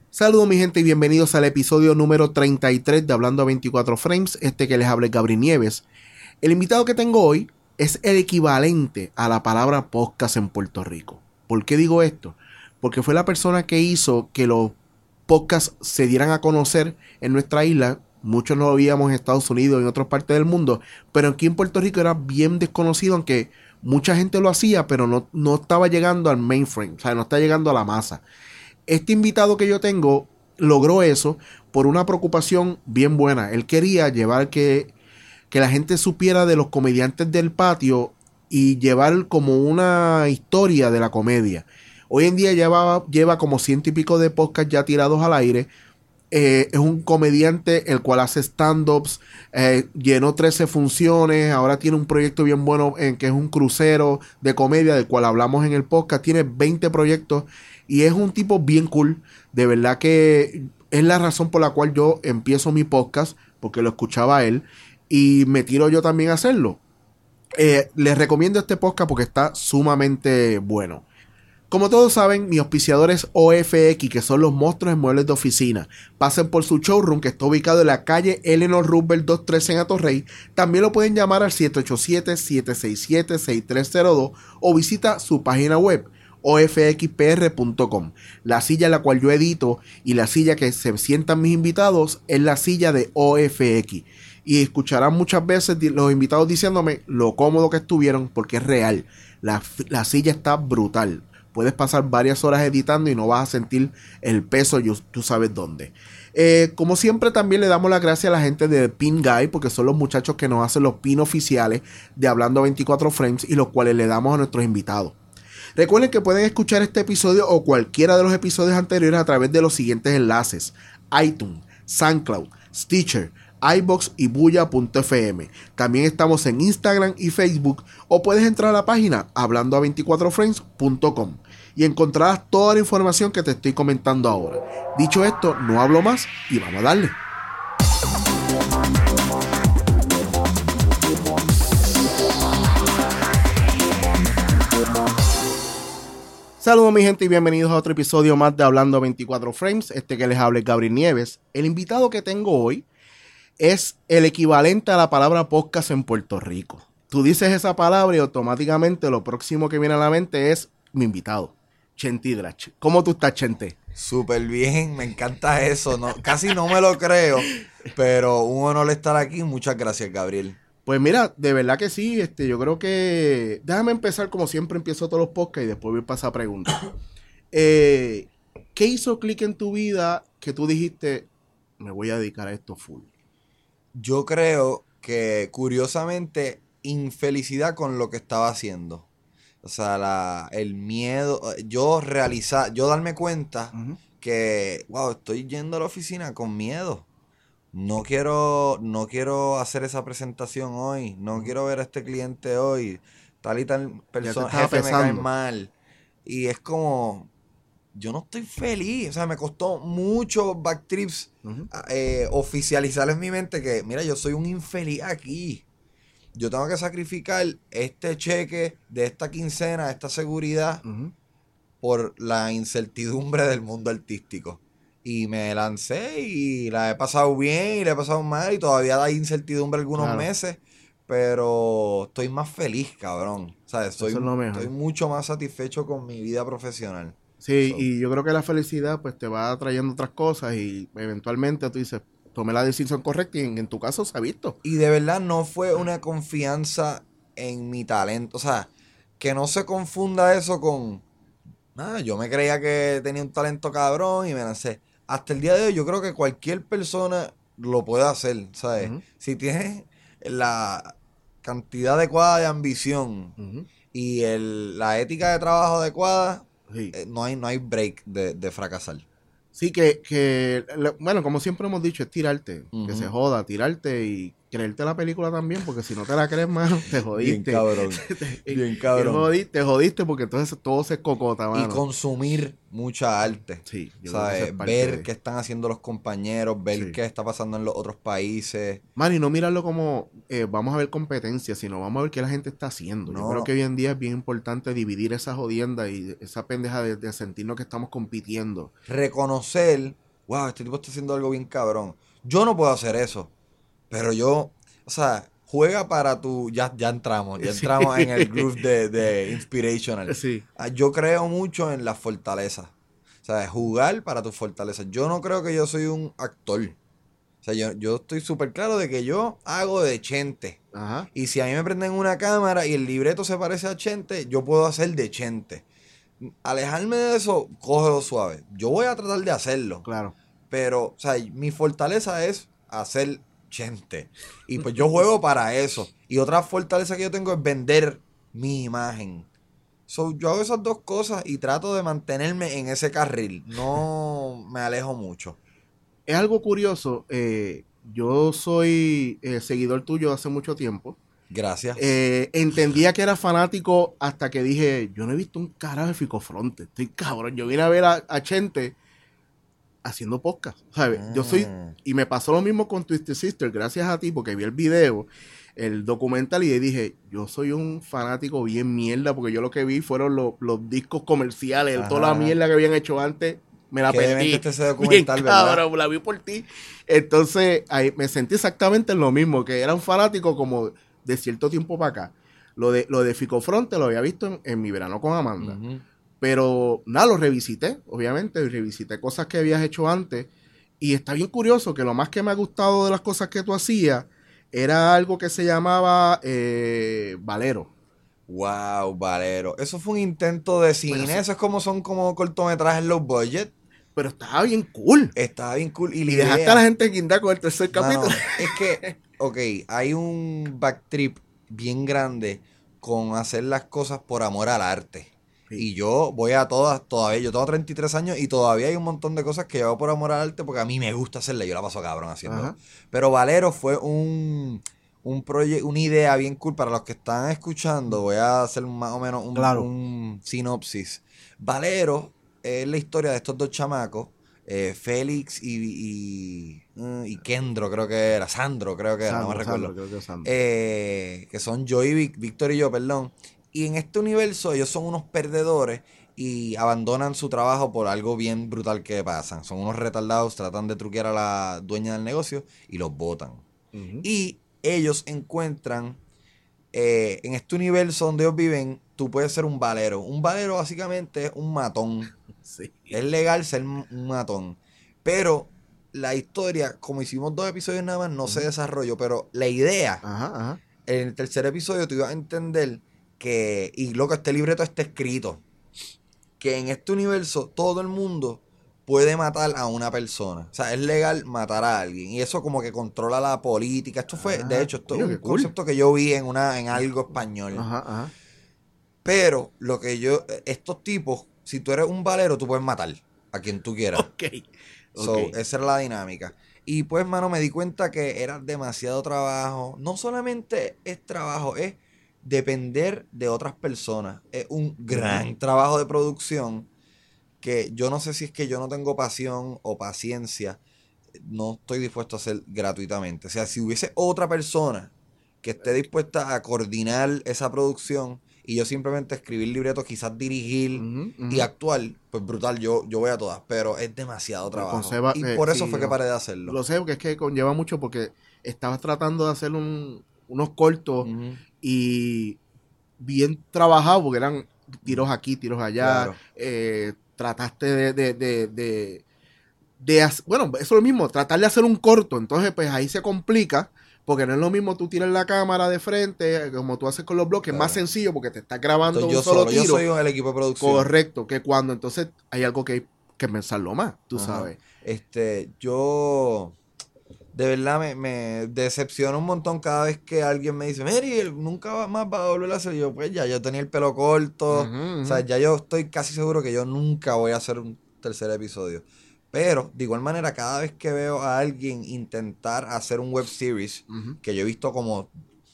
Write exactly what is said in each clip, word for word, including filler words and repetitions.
Saludos mi gente y bienvenidos al episodio número treinta y tres de Hablando a veinticuatro Frames, este que les habla es Gabriel Nieves. El invitado que tengo hoy es el equivalente a la palabra podcast en Puerto Rico. ¿Por qué digo esto? Porque fue la persona que hizo que los podcasts se dieran a conocer en nuestra isla. Muchos no lo veíamos en Estados Unidos y en otras partes del mundo, pero aquí en Puerto Rico era bien desconocido, aunque mucha gente lo hacía, pero no, no estaba llegando al mainframe, o sea, no está llegando a la masa. Este invitado que yo tengo logró eso por una preocupación bien buena. Él quería llevar que, que la gente supiera de los comediantes del patio y llevar como una historia de la comedia. Hoy en día lleva, lleva como ciento y pico de podcasts ya tirados al aire. Eh, es un comediante el cual hace stand-ups, eh, llenó trece funciones, ahora tiene un proyecto bien bueno en que es un crucero de comedia del cual hablamos en el podcast, tiene veinte proyectos y es un tipo bien cool, de verdad que es la razón por la cual yo empiezo mi podcast, porque lo escuchaba él y me tiro yo también a hacerlo. Eh, les recomiendo este podcast porque está sumamente bueno. Como todos saben, mi auspiciador es O F X, que son los monstruos en muebles de oficina. Pasen por su showroom que está ubicado en la calle Eleanor Roosevelt doscientos trece en Atorrey. También lo pueden llamar al siete ocho siete, siete seis siete, seis tres cero dos o visita su página web o f x p r punto com. La silla en la cual yo edito y la silla que se sientan mis invitados es la silla de O F X. Y escucharán muchas veces los invitados diciéndome lo cómodo que estuvieron porque es real. La, la silla está brutal. Puedes pasar varias horas editando y no vas a sentir el peso, yo, tú sabes dónde. Eh, como siempre también le damos las gracias a la gente de Pin Guy, porque son los muchachos que nos hacen los pin oficiales de Hablando a veinticuatro Frames y los cuales le damos a nuestros invitados. Recuerden que pueden escuchar este episodio o cualquiera de los episodios anteriores a través de los siguientes enlaces: iTunes, SoundCloud, Stitcher, iBox y bulla punto f m. También estamos en Instagram y Facebook, o puedes entrar a la página hablando a veinticuatro frames punto com y encontrarás toda la información que te estoy comentando ahora. Dicho esto, no hablo más y vamos a darle. Saludos mi gente y bienvenidos a otro episodio más de Hablando a veinticuatro Frames, este que les habla es Gabriel Nieves. El invitado que tengo hoy es el equivalente a la palabra podcast en Puerto Rico. Tú dices esa palabra y automáticamente lo próximo que viene a la mente es mi invitado, Chente Hidrach. ¿Cómo tú estás, Chente? Súper bien, me encanta eso. No, casi no me lo creo, pero un honor estar aquí. Muchas gracias, Gabriel. Pues mira, de verdad que sí, este, yo creo que... Déjame empezar como siempre empiezo todos los podcasts y después voy a pasar a preguntas. Eh, ¿Qué hizo clic en tu vida que tú dijiste, me voy a dedicar a esto full? Yo creo que, curiosamente, infelicidad con lo que estaba haciendo. O sea, la, el miedo, yo realizar, yo darme cuenta uh-huh. que, wow, estoy yendo a la oficina con miedo. No quiero, no quiero hacer esa presentación hoy, no uh-huh. quiero ver a este cliente hoy, tal y tal persona, jefe me cae mal. Y es como, yo no estoy feliz, o sea, me costó mucho backtrips uh-huh. eh, oficializar en mi mente que, mira, yo soy un infeliz aquí. Yo tengo que sacrificar este cheque de esta quincena, esta seguridad, uh-huh. por la incertidumbre del mundo artístico. Y me lancé y la he pasado bien y la he pasado mal y todavía hay incertidumbre algunos claro. meses, pero estoy más feliz, cabrón. ¿Sabes? Soy, estoy mucho más satisfecho con mi vida profesional. Sí, so. Y yo creo que la felicidad pues te va trayendo otras cosas y eventualmente tú dices, tomé la decisión correcta y en, en tu caso se ha visto. Y de verdad no fue una confianza en mi talento. O sea, que no se confunda eso con, ah, yo me creía que tenía un talento cabrón y me lancé. Hasta el día de hoy yo creo que cualquier persona lo puede hacer, ¿sabes? Uh-huh. Si tienes la cantidad adecuada de ambición uh-huh. y el, la ética de trabajo adecuada, sí. eh, no hay, no hay break de, de fracasar. Sí, que, que, bueno, como siempre hemos dicho, es tirarte, uh-huh. que se joda, tirarte y creerte la película también, porque si no te la crees, mano, te jodiste. Bien cabrón. te, Bien cabrón. Te jodiste, te jodiste porque entonces todo se cocota, mano. Y consumir mucha arte. Sí, yo ¿sabes? creo que es Ver de... qué están haciendo los compañeros, ver sí. qué está pasando en los otros países. Mano, y no mirarlo como eh, vamos a ver competencia, sino vamos a ver qué la gente está haciendo. No. Yo creo que hoy en día es bien importante dividir esa jodienda y esa pendeja de, de sentirnos que estamos compitiendo. Reconocer, wow, este tipo está haciendo algo bien cabrón. Yo no puedo hacer eso, pero yo, o sea, juega para tu... Ya, ya entramos, ya entramos sí. en el groove de, de inspirational. Sí. Yo creo mucho en las fortalezas. O sea, jugar para tus fortalezas. Yo no creo que yo soy un actor. O sea, yo, yo estoy súper claro de que yo hago de Chente. Ajá. Y si a mí me prenden una cámara y el libreto se parece a Chente, yo puedo hacer de Chente. Alejarme de eso, cógelo suave. Yo voy a tratar de hacerlo. Claro. Pero, o sea, mi fortaleza es hacer Chente. Y pues yo juego para eso. Y otra fortaleza que yo tengo es vender mi imagen. So, yo hago esas dos cosas y trato de mantenerme en ese carril. No me alejo mucho. Es algo curioso. Eh, yo soy eh, seguidor tuyo hace mucho tiempo. Gracias. Eh, entendía que era fanático hasta que dije, yo no he visto un carajo de Ficofronte. Estoy cabrón. Yo vine a ver a, a Chente haciendo podcast, ¿sabes? Mm. Yo soy... Y me pasó lo mismo con Twisted Sister, gracias a ti, porque vi el video, el documental, y dije, yo soy un fanático bien mierda, porque yo lo que vi fueron los, los discos comerciales, ajá, toda la mierda que habían hecho antes, me la perdí. Ese documental, bien, cabrón, la vi por ti. Entonces, ahí me sentí exactamente en lo mismo, que era un fanático como de cierto tiempo para acá. Lo de, lo de Ficofronte lo había visto en, en mi verano con Amanda. Uh-huh. Pero nada, lo revisité, obviamente, y revisité cosas que habías hecho antes. Y está bien curioso que lo más que me ha gustado de las cosas que tú hacías era algo que se llamaba eh, Valero. Wow, Valero. Eso fue un intento de cine. Bueno, eso es como son como cortometrajes low budget. Pero estaba bien cool. Estaba bien cool. Y, y dejaste idea, a la gente guindar con el tercer capítulo. Mano, es que, ok, hay un backtrip bien grande con hacer las cosas por amor al arte. Sí. Y yo voy a todas, todavía, yo tengo treinta y tres años y todavía hay un montón de cosas que yo hago por amor al arte porque a mí me gusta hacerla, yo la paso cabrón haciendo. Pero Valero fue un, un proyecto, una idea bien cool para los que están escuchando. Voy a hacer más o menos un, claro. un sinopsis. Valero es la historia de estos dos chamacos, eh, Félix y, y, y Kendro, creo que era, Sandro, creo que era, Sandro, no me recuerdo. Sandro, creo que, Sandro. Eh, que son yo y Vic, Víctor y yo, perdón. Y en este universo ellos son unos perdedores y abandonan su trabajo por algo bien brutal que pasan. Son unos retardados, tratan de truquear a la dueña del negocio y los botan. Uh-huh. Y ellos encuentran, eh, en este universo donde ellos viven, tú puedes ser un valero. Un valero básicamente es un matón. Sí. Es legal ser un matón. Pero la historia, como hicimos dos episodios nada más, no uh-huh. se desarrolló. Pero la idea, ajá, ajá. en el tercer episodio tú ibas a entender que, y loco, este libreto está escrito, que en este universo todo el mundo puede matar a una persona. O sea, es legal matar a alguien. Y eso como que controla la política. Esto fue, ah, de hecho, esto es un cool. concepto que yo vi en una en algo español. Ajá, ajá. Pero lo que yo, estos tipos, si tú eres un valero, tú puedes matar a quien tú quieras. Ok. So, okay. Esa era la dinámica. Y pues, mano, me di cuenta que era demasiado trabajo. No solamente es trabajo, es depender de otras personas. Es un gran trabajo de producción que yo no sé si es que yo no tengo pasión o paciencia. No estoy dispuesto a hacer gratuitamente. O sea, si hubiese otra persona que esté dispuesta a coordinar esa producción y yo simplemente escribir libretos, quizás dirigir uh-huh, uh-huh. y actuar, pues brutal, yo, yo voy a todas. Pero es demasiado trabajo. Conceba, y eh, por eso sí, fue que paré de hacerlo. Lo sé, porque es que conlleva mucho porque estabas tratando de hacer un, unos cortos uh-huh. y bien trabajados, porque eran tiros aquí, tiros allá. Claro. Eh, trataste de, de, de, de, de hacer, bueno, eso es lo mismo, tratar de hacer un corto. Entonces, pues ahí se complica, porque no es lo mismo tú tiras la cámara de frente, como tú haces con los bloques, claro. Es más sencillo porque te estás grabando entonces, un yo solo, solo tiro. Yo soy el equipo de producción. Correcto, que cuando entonces hay algo que hay que pensarlo más, tú Ajá. sabes. Este, yo... De verdad me, me decepciona un montón cada vez que alguien me dice, Mary, nunca más va a volver a hacer. Y yo, pues ya, yo tenía el pelo corto. Uh-huh, uh-huh. O sea, ya yo estoy casi seguro que yo nunca voy a hacer un tercer episodio. Pero, de igual manera, cada vez que veo a alguien intentar hacer un web series, uh-huh. que yo he visto como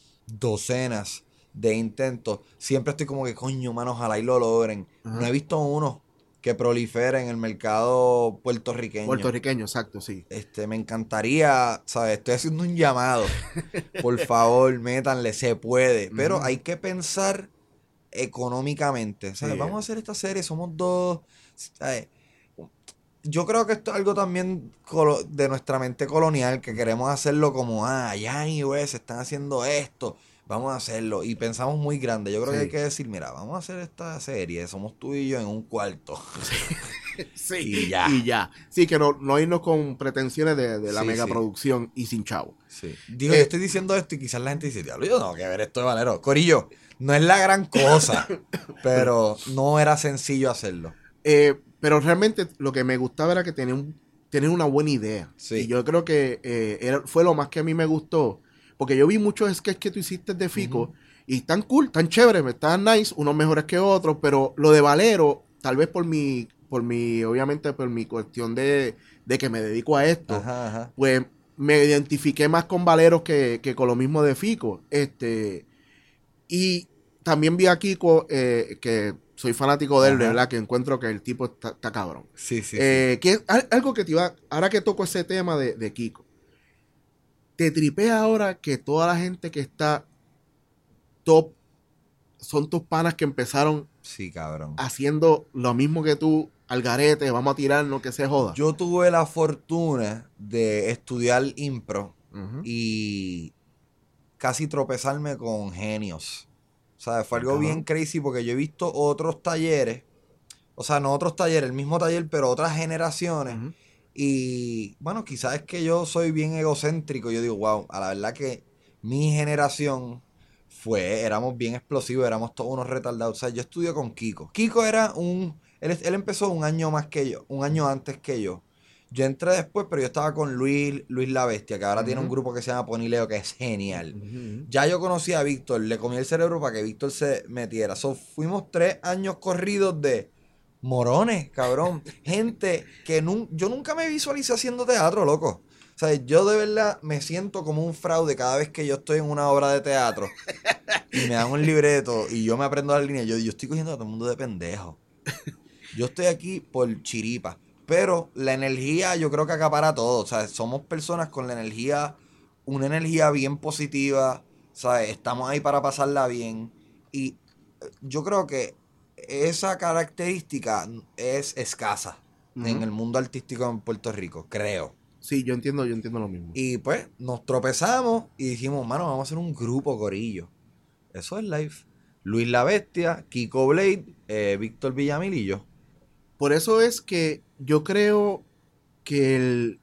docenas de intentos, siempre estoy como que, coño, mano, ojalá y lo logren. Uh-huh. No he visto uno que prolifere en el mercado puertorriqueño. Puertorriqueño, exacto, sí. Este, me encantaría, ¿sabes? Estoy haciendo un llamado. Por favor, métanle, se puede. Uh-huh. Pero hay que pensar económicamente. ¿Sabes? Sí. Vamos a hacer esta serie, somos dos. ¿Sabes? Yo creo que esto es algo también de nuestra mente colonial, que queremos hacerlo como, ah, allá en U S están haciendo esto, vamos a hacerlo. Y pensamos muy grande. Yo creo sí. que hay que decir, mira, vamos a hacer esta serie, somos tú y yo en un cuarto. Sí, y ya. Y ya. Sí, que no, no irnos con pretensiones de, de la sí, megaproducción sí. y sin chavo. Sí. Digo, eh, yo estoy diciendo esto y quizás la gente dice, diablo, yo tengo que ver esto de Valero. Corillo, no es la gran cosa, pero no era sencillo hacerlo. Eh, pero realmente lo que me gustaba era que tenía, un, tenía una buena idea. Sí. Y yo creo que eh, era, fue lo más que a mí me gustó. Porque yo vi muchos sketches que tú hiciste de Fico uh-huh. y tan cool, tan chéveres, tan nice, unos mejores que otros. Pero lo de Valero, tal vez por mi, por mi obviamente por mi cuestión de, de que me dedico a esto, ajá, ajá. pues me identifiqué más con Valero que, que con lo mismo de Fico. Este, y también vi a Kiko, eh, que soy fanático de él, de verdad, que encuentro que el tipo está, está cabrón. Sí, sí, eh, sí. Que es algo que te iba, ahora que toco ese tema de, de Kiko, te tripea ahora que toda la gente que está top son tus panas que empezaron sí, cabrón. haciendo lo mismo que tú, al garete, vamos a tirarnos, que se joda. Yo tuve la fortuna de estudiar impro uh-huh. y casi tropezarme con genios. O sea, fue algo bien crazy porque yo he visto otros talleres, o sea, no otros talleres, el mismo taller, pero otras generaciones. Uh-huh. Y bueno, quizás es que yo soy bien egocéntrico. Yo digo, wow, a la verdad que mi generación fue, éramos bien explosivos, éramos todos unos retardados. O sea, yo estudié con Kiko. Kiko era un, él, él empezó un año más que yo, un año antes que yo. Yo entré después, pero yo estaba con Luis, Luis La Bestia, que ahora uh-huh. tiene un grupo que se llama Ponileo, que es genial. Uh-huh. Ya yo conocí a Víctor, le comí el cerebro para que Víctor se metiera. So, fuimos tres años corridos de morones, cabrón. Gente que nun- yo nunca me visualicé haciendo teatro, loco. O sea, yo de verdad me siento como un fraude cada vez que yo estoy en una obra de teatro y me dan un libreto y yo me aprendo las líneas. Yo, yo estoy cogiendo a todo el mundo de pendejo. Yo estoy aquí por chiripa. Pero la energía yo creo que acapara todo. O sea, somos personas con la energía, una energía bien positiva. ¿Sabes? Estamos ahí para pasarla bien. Y yo creo que esa característica es escasa uh-huh. en el mundo artístico en Puerto Rico, creo. Sí, yo entiendo, yo entiendo lo mismo. Y pues nos tropezamos y dijimos, mano, vamos a hacer un grupo corillo. Eso es live. Luis La Bestia, Kiko Blade, eh, Víctor Villamil y yo. Por eso es que yo creo que el,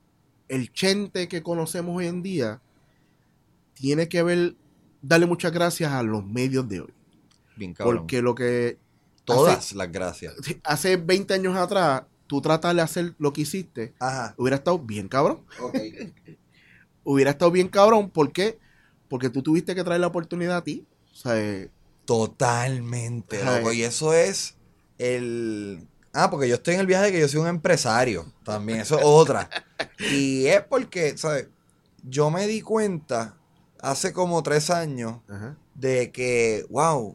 el Chente que conocemos hoy en día tiene que ver, darle muchas gracias a los medios de hoy. Bien cabrón. Porque lo que... Todas hace, las gracias. Hace veinte años atrás, tú tratas de hacer lo que hiciste, ajá. hubiera estado bien cabrón. Okay. Hubiera estado bien cabrón, ¿por qué? Porque tú tuviste que traer la oportunidad a ti. O sea, eh, totalmente, o sea, loco. Y eso es el... Ah, porque yo estoy en el viaje de que yo soy un empresario. También, eso es otra. Y es porque, ¿sabes? Yo me di cuenta hace como tres años ajá. de que, wow...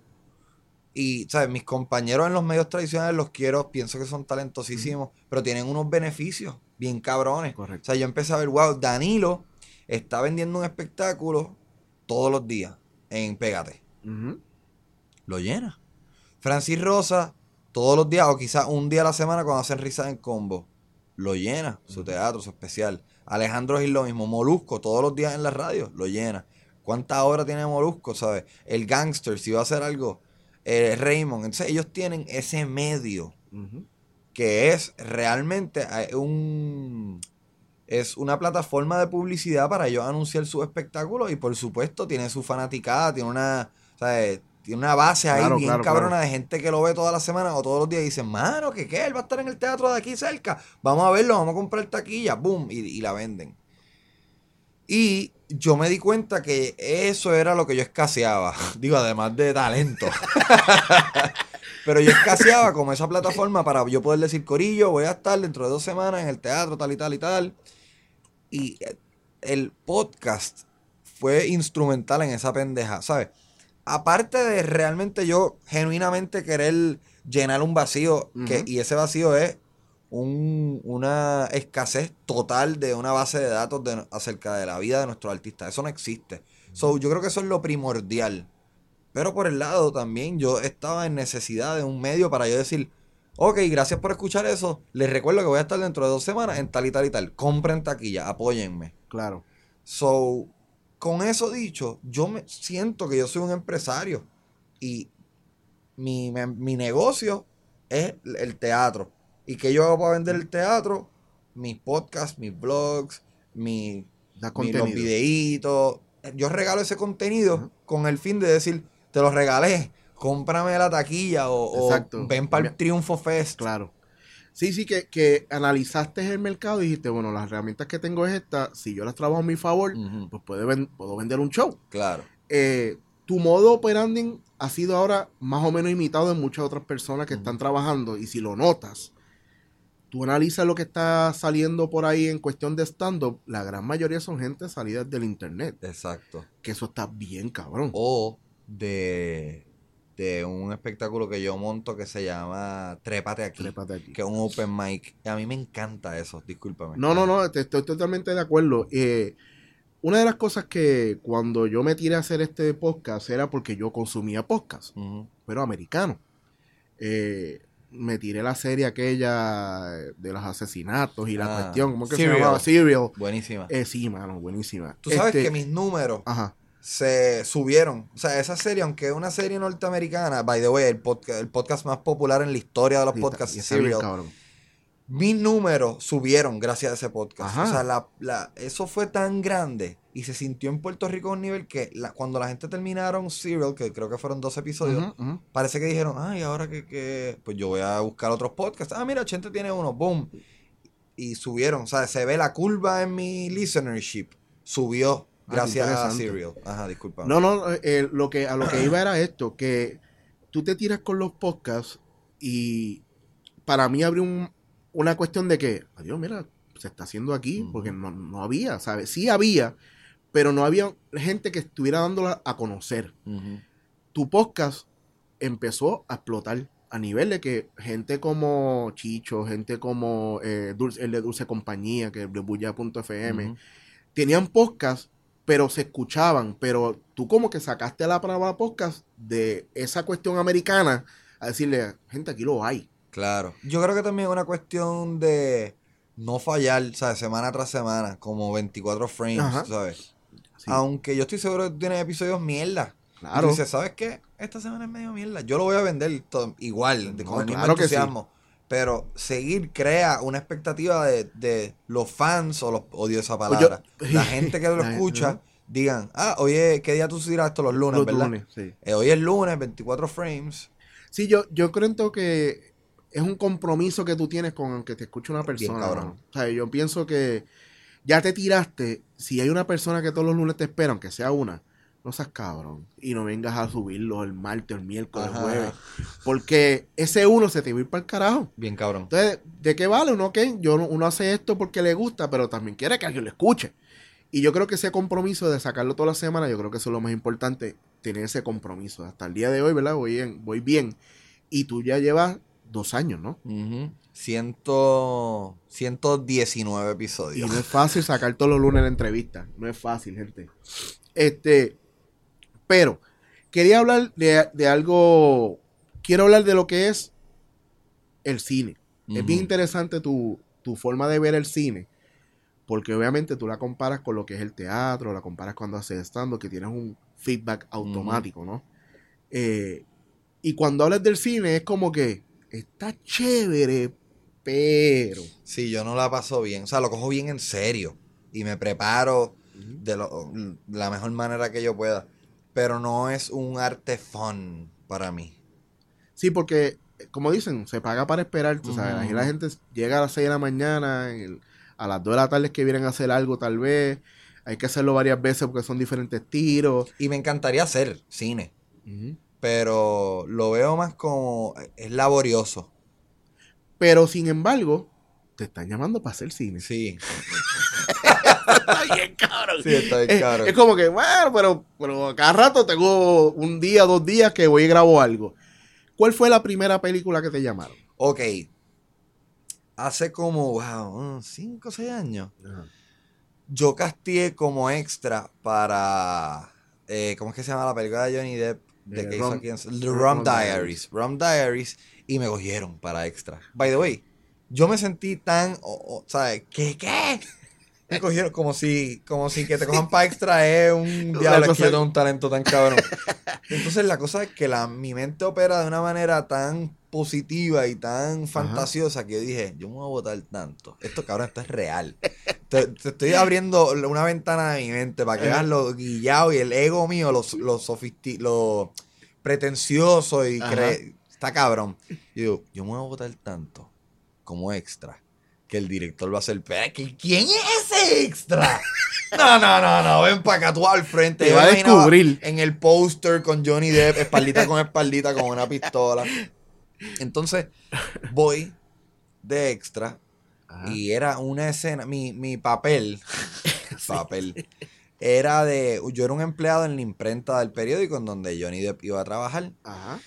Y, ¿sabes? Mis compañeros en los medios tradicionales los quiero, pienso que son talentosísimos, uh-huh. pero tienen unos beneficios bien cabrones. Correcto. O sea, yo empecé a ver, wow, Danilo está vendiendo un espectáculo todos los días en Pégate. Uh-huh. Lo llena. Francis Rosa, todos los días, o quizás un día a la semana cuando hacen Risas en Combo. Lo llena, uh-huh. su teatro, su especial. Alejandro Gil lo mismo. Molusco, todos los días en la radio, lo llena. ¿Cuántas horas tiene Molusco, sabes? El Gangster, si va a hacer algo... Eh, Raymond, entonces ellos tienen ese medio uh-huh. que es realmente un es una plataforma de publicidad para ellos anunciar sus espectáculos y por supuesto tiene su fanaticada, tiene una, ¿sabes? Tiene una base ahí claro, bien claro, cabrona claro. de gente que lo ve toda la semana o todos los días y dicen, mano, ¿qué qué? Él va a estar en el teatro de aquí cerca, vamos a verlo, vamos a comprar taquilla, boom, y, y la venden. Y yo me di cuenta que eso era lo que yo escaseaba. Digo, además de talento. Pero yo escaseaba como esa plataforma para yo poder decir, corillo, voy a estar dentro de dos semanas en el teatro, tal y tal y tal. Y el podcast fue instrumental en esa pendeja, ¿sabes? Aparte de realmente yo genuinamente querer llenar un vacío, uh-huh. que, y ese vacío es un, una escasez total de una base de datos de, acerca de la vida de nuestros artistas. Eso no existe. Uh-huh. So, yo creo que eso es lo primordial. Pero por el lado también yo estaba en necesidad de un medio para yo decir, ok, gracias por escuchar eso. Les recuerdo que voy a estar dentro de dos semanas en tal y tal y tal. Compren taquilla, apóyenme. Claro. So, con eso dicho, yo me siento que yo soy un empresario y mi, mi, mi negocio es el teatro. ¿Y qué yo hago para vender el teatro? Mis podcasts, mis blogs, mi, mi, los videitos. Yo regalo ese contenido uh-huh. con el fin de decir, te lo regalé, cómprame la taquilla o, o ven para el Triunfo Fest. Claro. Sí, sí, que, que analizaste el mercado y dijiste, bueno, las herramientas que tengo es esta, si yo las trabajo a mi favor, uh-huh. pues puede ven, puedo vender un show. Claro. Eh, tu modo operandi ha sido ahora más o menos imitado en muchas otras personas que uh-huh. están trabajando, y si lo notas, tú analizas lo que está saliendo por ahí en cuestión de stand-up, la gran mayoría son gente salida del internet. Exacto. Que eso está bien cabrón. O de... de un espectáculo que yo monto que se llama Trépate Aquí, Trépate Aquí. Que es un open mic. Y a mí me encanta eso, discúlpame. No, no, no, te estoy totalmente de acuerdo. Eh, una de las cosas que cuando yo me tiré a hacer este podcast era porque yo consumía podcast, uh-huh. pero americano. Eh, me tiré la serie aquella de los asesinatos y la ah, cuestión, ¿cómo que Serial. se llamaba? Serial. Buenísima. Eh, sí, mano, buenísima. Tú sabes este, que mis números... Ajá. se subieron. O sea, esa serie, aunque es una serie norteamericana, by the way, el podcast, el podcast más popular en la historia de los sí, podcasts, está, está Serial, bien, mis números subieron gracias a ese podcast. Ajá. O sea, la, la, eso fue tan grande y se sintió en Puerto Rico a un nivel que la, cuando la gente terminaron Serial, que creo que fueron dos episodios, uh-huh, uh-huh. parece que dijeron, ay, ahora que, que, pues yo voy a buscar otros podcasts. Ah, mira, Chente tiene uno, boom. Y subieron, o sea, se ve la curva en mi listenership, subió. Gracias ah, a Serial. Ajá, disculpa. No, no, eh, lo que, a lo que iba era esto, que tú te tiras con los podcasts y para mí abrió un, una cuestión de que, adiós, mira, se está haciendo aquí, uh-huh. porque no, no había, ¿sabes? Sí había, pero no había gente que estuviera dándola a conocer. Uh-huh. Tu podcast empezó a explotar a nivel de que gente como Chicho, gente como eh, Dulce, el de Dulce Compañía, que es de bulla punto efe eme, uh-huh. tenían podcasts pero se escuchaban, pero tú como que sacaste la palabra podcast de esa cuestión americana a decirle, gente, aquí lo hay. Claro. Yo creo que también es una cuestión de no fallar, ¿sabes? Semana tras semana, como veinticuatro frames, ajá. ¿sabes? Sí. Aunque yo estoy seguro que tú tienes episodios mierda. Claro. Y tú dices, ¿sabes qué? Esta semana es medio mierda. Yo lo voy a vender todo, igual, de, con no, el mismo claro entusiasmo. Sí. Pero seguir crea una expectativa de, de los fans, o los odio esa palabra, yo, la gente que lo escucha, uh-huh. digan, ah, oye, ¿qué día tú subirás esto? Los lunes, los ¿verdad? Lunes, sí. eh, hoy es lunes, veinticuatro frames. Sí, yo, yo creo que es un compromiso que tú tienes con que te escuche una persona. Bien, cabrón. O sea, yo pienso que ya te tiraste, si hay una persona que todos los lunes te espera, aunque sea una, no seas cabrón. Y no vengas a subirlo el martes, el miércoles, el jueves. Porque ese uno se te va a ir para el carajo. Bien cabrón. Entonces, ¿de qué vale? Uno que yo uno hace esto porque le gusta, pero también quiere que alguien lo escuche. Y yo creo que ese compromiso de sacarlo toda la semana, yo creo que eso es lo más importante, tener ese compromiso. Hasta el día de hoy, ¿verdad? Voy bien. Voy bien. Y tú ya llevas dos años, ¿no? Uh-huh. Ciento, ciento diecinueve episodios. Y no es fácil sacar todos los lunes la entrevista. No es fácil, gente. Este... Pero quería hablar de, de algo, quiero hablar de lo que es el cine. Uh-huh. Es bien interesante tu, tu forma de ver el cine, porque obviamente tú la comparas con lo que es el teatro, la comparas cuando haces stand-up, que tienes un feedback automático, uh-huh. ¿no? Eh, y cuando hablas del cine es como que está chévere, pero... Sí, yo no la paso bien, o sea, lo cojo bien en serio y me preparo uh-huh. de lo, la mejor manera que yo pueda. Pero no es un arte fun para mí. Sí, porque, como dicen, se paga para esperar. Tú sabes, uh-huh. Ahí la gente llega a las seis de la mañana, el, a las dos de la tarde es que vienen a hacer algo tal vez. Hay que hacerlo varias veces porque son diferentes tiros. Y me encantaría hacer cine. Uh-huh. pero lo veo más como, es laborioso. Pero sin embargo, te están llamando para hacer cine. Sí. Está bien, cabrón. Sí, está bien, es, cabrón. es como que, bueno, pero, pero cada rato tengo un día, dos días que voy y grabo algo. ¿Cuál fue la primera película que te llamaron? Ok. Hace como, wow, cinco o seis años. Ajá. Yo casteé como extra para, eh, ¿cómo es que se llama la película de Johnny Depp? De Eh, que hizo Rum- aquí en The Rum- Rum Rum Diaries. Rum Diaries. Y me cogieron para extra. By the way, yo me sentí tan, o- o, ¿sabes? ¿Qué, qué? Me cogieron como si, como si que te cojan para extra es un Una diablo, es que cosa- yo tengo un talento tan cabrón. Entonces la cosa es que la, mi mente opera de una manera tan positiva y tan fantasiosa que yo dije, yo me voy a botar tanto. Esto, cabrón, esto es real. Te, te estoy abriendo una ventana de mi mente para que veas lo guillado y el ego mío, lo, lo, sofisti lo pretencioso y cre está cabrón. Y digo, yo me voy a botar tanto como extra que el director va a ser, ¿quién es ese extra? No, no, no, no, ven para acá, tú al frente. Te Yo va me a imaginaba descubrir. en el póster con Johnny Depp, espaldita con espaldita, con una pistola. Entonces, voy de extra Ajá. y era una escena, mi, mi papel, papel, era de, yo era un empleado en la imprenta del periódico en donde Johnny Depp iba a trabajar. Ajá.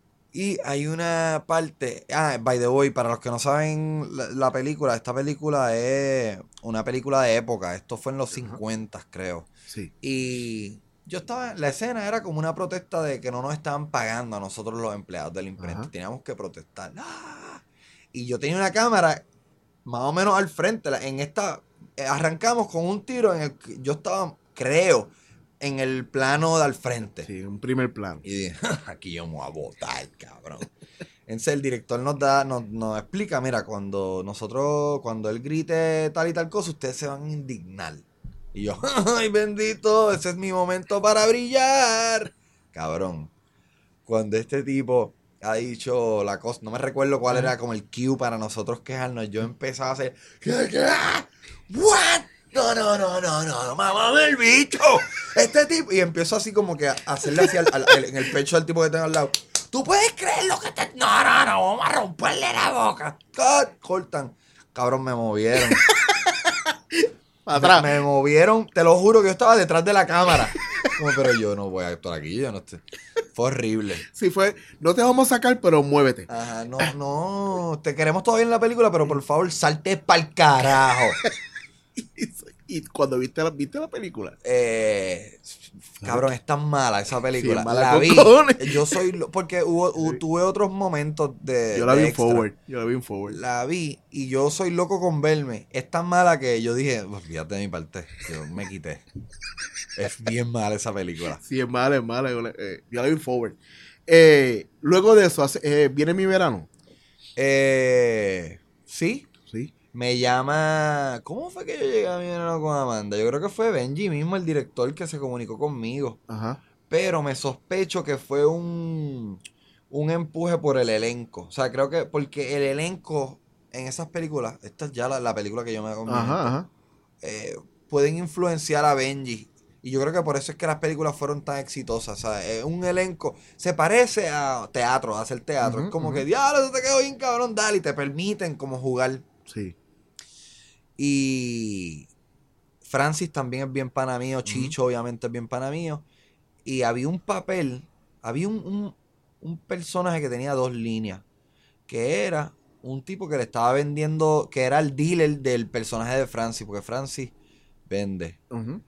Y hay una parte, ah, by the way, para los que no saben la, la película, esta película es una película de época, esto fue en los cincuenta, creo. Sí. Y yo estaba, la escena era como una protesta de que no nos estaban pagando a nosotros los empleados de la imprenta, Ajá. teníamos que protestar. ¡Ah! Y yo tenía una cámara más o menos al frente, en esta, arrancamos con un tiro en el que yo estaba, creo, en el plano de al frente. Sí, un primer plano. Y dije, aquí yo me voy a botar, cabrón. Entonces el director nos da, nos, nos explica, mira, cuando nosotros, cuando él grite tal y tal cosa, ustedes se van a indignar. Y yo, ay bendito, ese es mi momento para brillar. Cabrón. Cuando este tipo ha dicho la cosa, no me recuerdo cuál Ajá. era como el cue para nosotros quejarnos, yo empezaba a hacer, ¿qué, qué? ¿What? No, no, no, no, no, mamá el bicho. Este tipo, y empiezo así como que a hacerle así al, al, al, en el pecho al tipo que tengo al lado. ¿Tú puedes creer lo que te.? No, no, no, vamos a romperle la boca. Cut, cortan. Cabrón, me movieron. Para atrás. Me, me movieron, te lo juro que yo estaba detrás de la cámara. Como, pero yo no voy a actuar aquí, yo no estoy. Fue horrible. Sí, fue. No te vamos a sacar, pero muévete. Ajá, no, no. Te queremos todavía en la película, pero por favor, salte pa'l carajo. Y cuando viste la, viste la película. Eh, cabrón, es tan mala esa película. Sí, mala la con vi. cojones. Yo soy. lo- Porque hubo, hubo- Sí. tuve otros momentos de. Yo la de vi en extra. forward. Yo la vi en forward. La vi y yo soy loco con verme. Es tan mala que yo dije, olvídate de mi parte. Yo me quité. Es bien mala esa película. Sí, es mala, es mala. Yo la, eh, yo la vi en forward. Eh, luego de eso, hace- eh, viene mi verano. Eh, sí. Sí. Me llama. ¿Cómo fue que yo llegué a mi verano con Amanda? Yo creo que fue Benji mismo, el director, que se comunicó conmigo. Ajá. Pero me sospecho que fue un, un empuje por el elenco. O sea, creo que porque el elenco en esas películas, esta es ya la, la película que yo me hago en mi mente, Ajá, ajá. eh, pueden influenciar a Benji. Y yo creo que por eso es que las películas fueron tan exitosas. O sea, es un elenco. Se parece a teatro, a hacer teatro. Ujú, es como ujú. que, diablo, eso te quedó bien, cabrón, dale. Y te permiten como jugar. Sí. Y Francis también es bien pana mío. Chicho, obviamente, es bien pana mío. Y había un papel, había un, un, un personaje que tenía dos líneas. Que era un tipo que le estaba vendiendo, que era el dealer del personaje de Francis. Porque Francis vende. Ujú.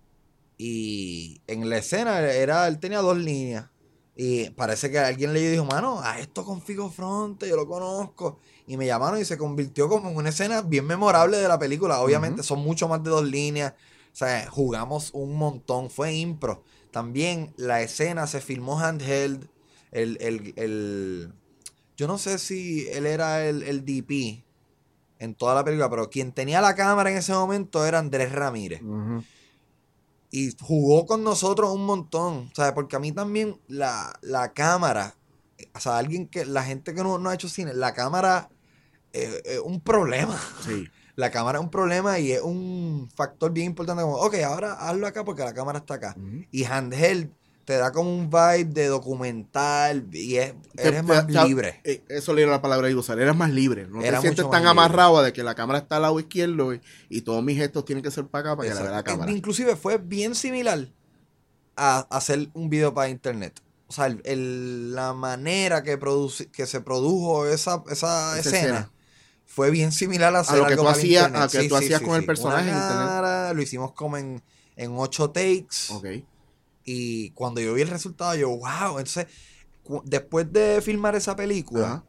Y en la escena era, él tenía dos líneas. Y parece que alguien le dijo, mano, a esto con Figo Fronte, yo lo conozco. Y me llamaron y se convirtió como en una escena bien memorable de la película. Obviamente Ujú. son mucho más de dos líneas. O sea, jugamos un montón. Fue impro. También la escena se filmó handheld. El, el, el, yo no sé si él era el, el D P en toda la película, pero quien tenía la cámara en ese momento era Andrés Ramírez. Ujú. Y jugó con nosotros un montón. ¿Sabes? Porque a mí también la, la cámara, o sea, alguien que, la gente que no, no ha hecho cine, la cámara eh, es un problema. Sí. La cámara es un problema y es un factor bien importante. Como, ok, ahora hazlo acá porque la cámara está acá. Ujú. Y handheld, te da como un vibe de documental y es, eres te, más te, libre. Eh, eso era la palabra que iba a usar. Eres más libre. No Era te sientes mucho tan más libre. amarrado de que la cámara está al lado izquierdo y, y todos mis gestos tienen que ser para acá para Exacto. que la vea la cámara. Inclusive fue bien similar a hacer un video para internet. O sea, el, el, la manera que, produce, que se produjo esa, esa, esa escena, escena fue bien similar a hacer a lo que algo tú para hacías, internet. a que sí, tú sí, hacías sí, con sí. el personaje Una en internet. cara, lo hicimos como en, en ocho takes. Ok. Y cuando yo vi el resultado, yo, wow. Entonces, cu- después de filmar esa película, Ajá.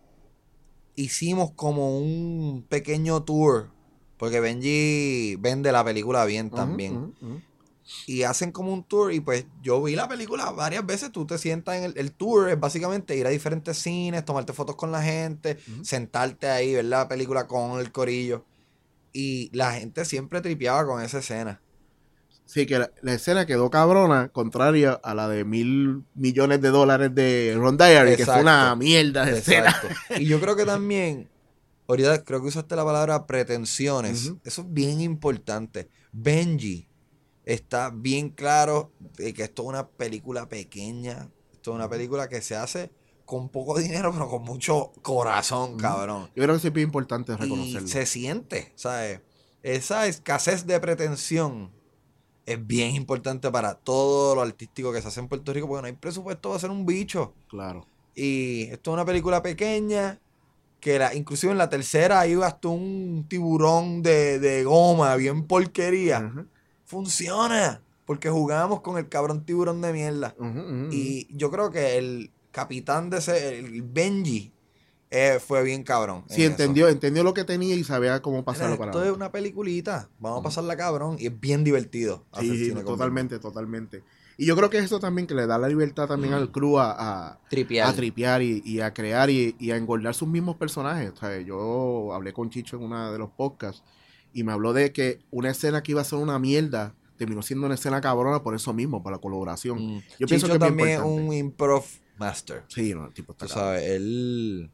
hicimos como un pequeño tour. Porque Benji vende la película bien Uh-huh, también. uh-huh, uh-huh. Y hacen como un tour. Y pues yo vi la película varias veces. Tú te sientas en el, el tour. Es básicamente ir a diferentes cines, tomarte fotos con la gente, Uh-huh. sentarte ahí, ver la película con el corillo. Y la gente siempre tripeaba con esa escena. Sí, que la, la escena quedó cabrona, contraria a la de mil millones de dólares de Ron Diary, que fue una mierda de exacto. escena. Y yo creo que también, ahorita creo que usaste la palabra pretensiones. Uh-huh. Eso es bien importante. Benji está bien claro de que esto es una película pequeña. Esto es una película que se hace con poco dinero, pero con mucho corazón, uh-huh. cabrón. Yo creo que es bien importante reconocerlo. Y se siente, ¿sabes? Esa escasez de pretensión es bien importante para todo lo artístico que se hace en Puerto Rico, porque no hay presupuesto para hacer un bicho. Claro. Y esto es una película pequeña, que la, inclusive en la tercera hay hasta un tiburón de, de goma, bien porquería. Uh-huh. Funciona, porque jugamos con el cabrón tiburón de mierda. Uh-huh, uh-huh. Y yo creo que el capitán de ese, el Benji, Eh, fue bien cabrón. Sí, entendió, entendió lo que tenía y sabía cómo pasarlo para Esto es una peliculita. Vamos uh-huh. a pasarla cabrón. Y es bien divertido. Sí, sí totalmente, totalmente. Y yo creo que eso también que le da la libertad también uh-huh. al crew a, a tripear, a tripear y, y a crear y, y a engordar sus mismos personajes. O sea, yo hablé con Chicho en uno de los podcasts y me habló de que una escena que iba a ser una mierda terminó siendo una escena cabrona por eso mismo, por la colaboración. Mm. Yo Chicho pienso que es también es un improv master. Sí, no, el tipo está Tú cabrón. sabes, él...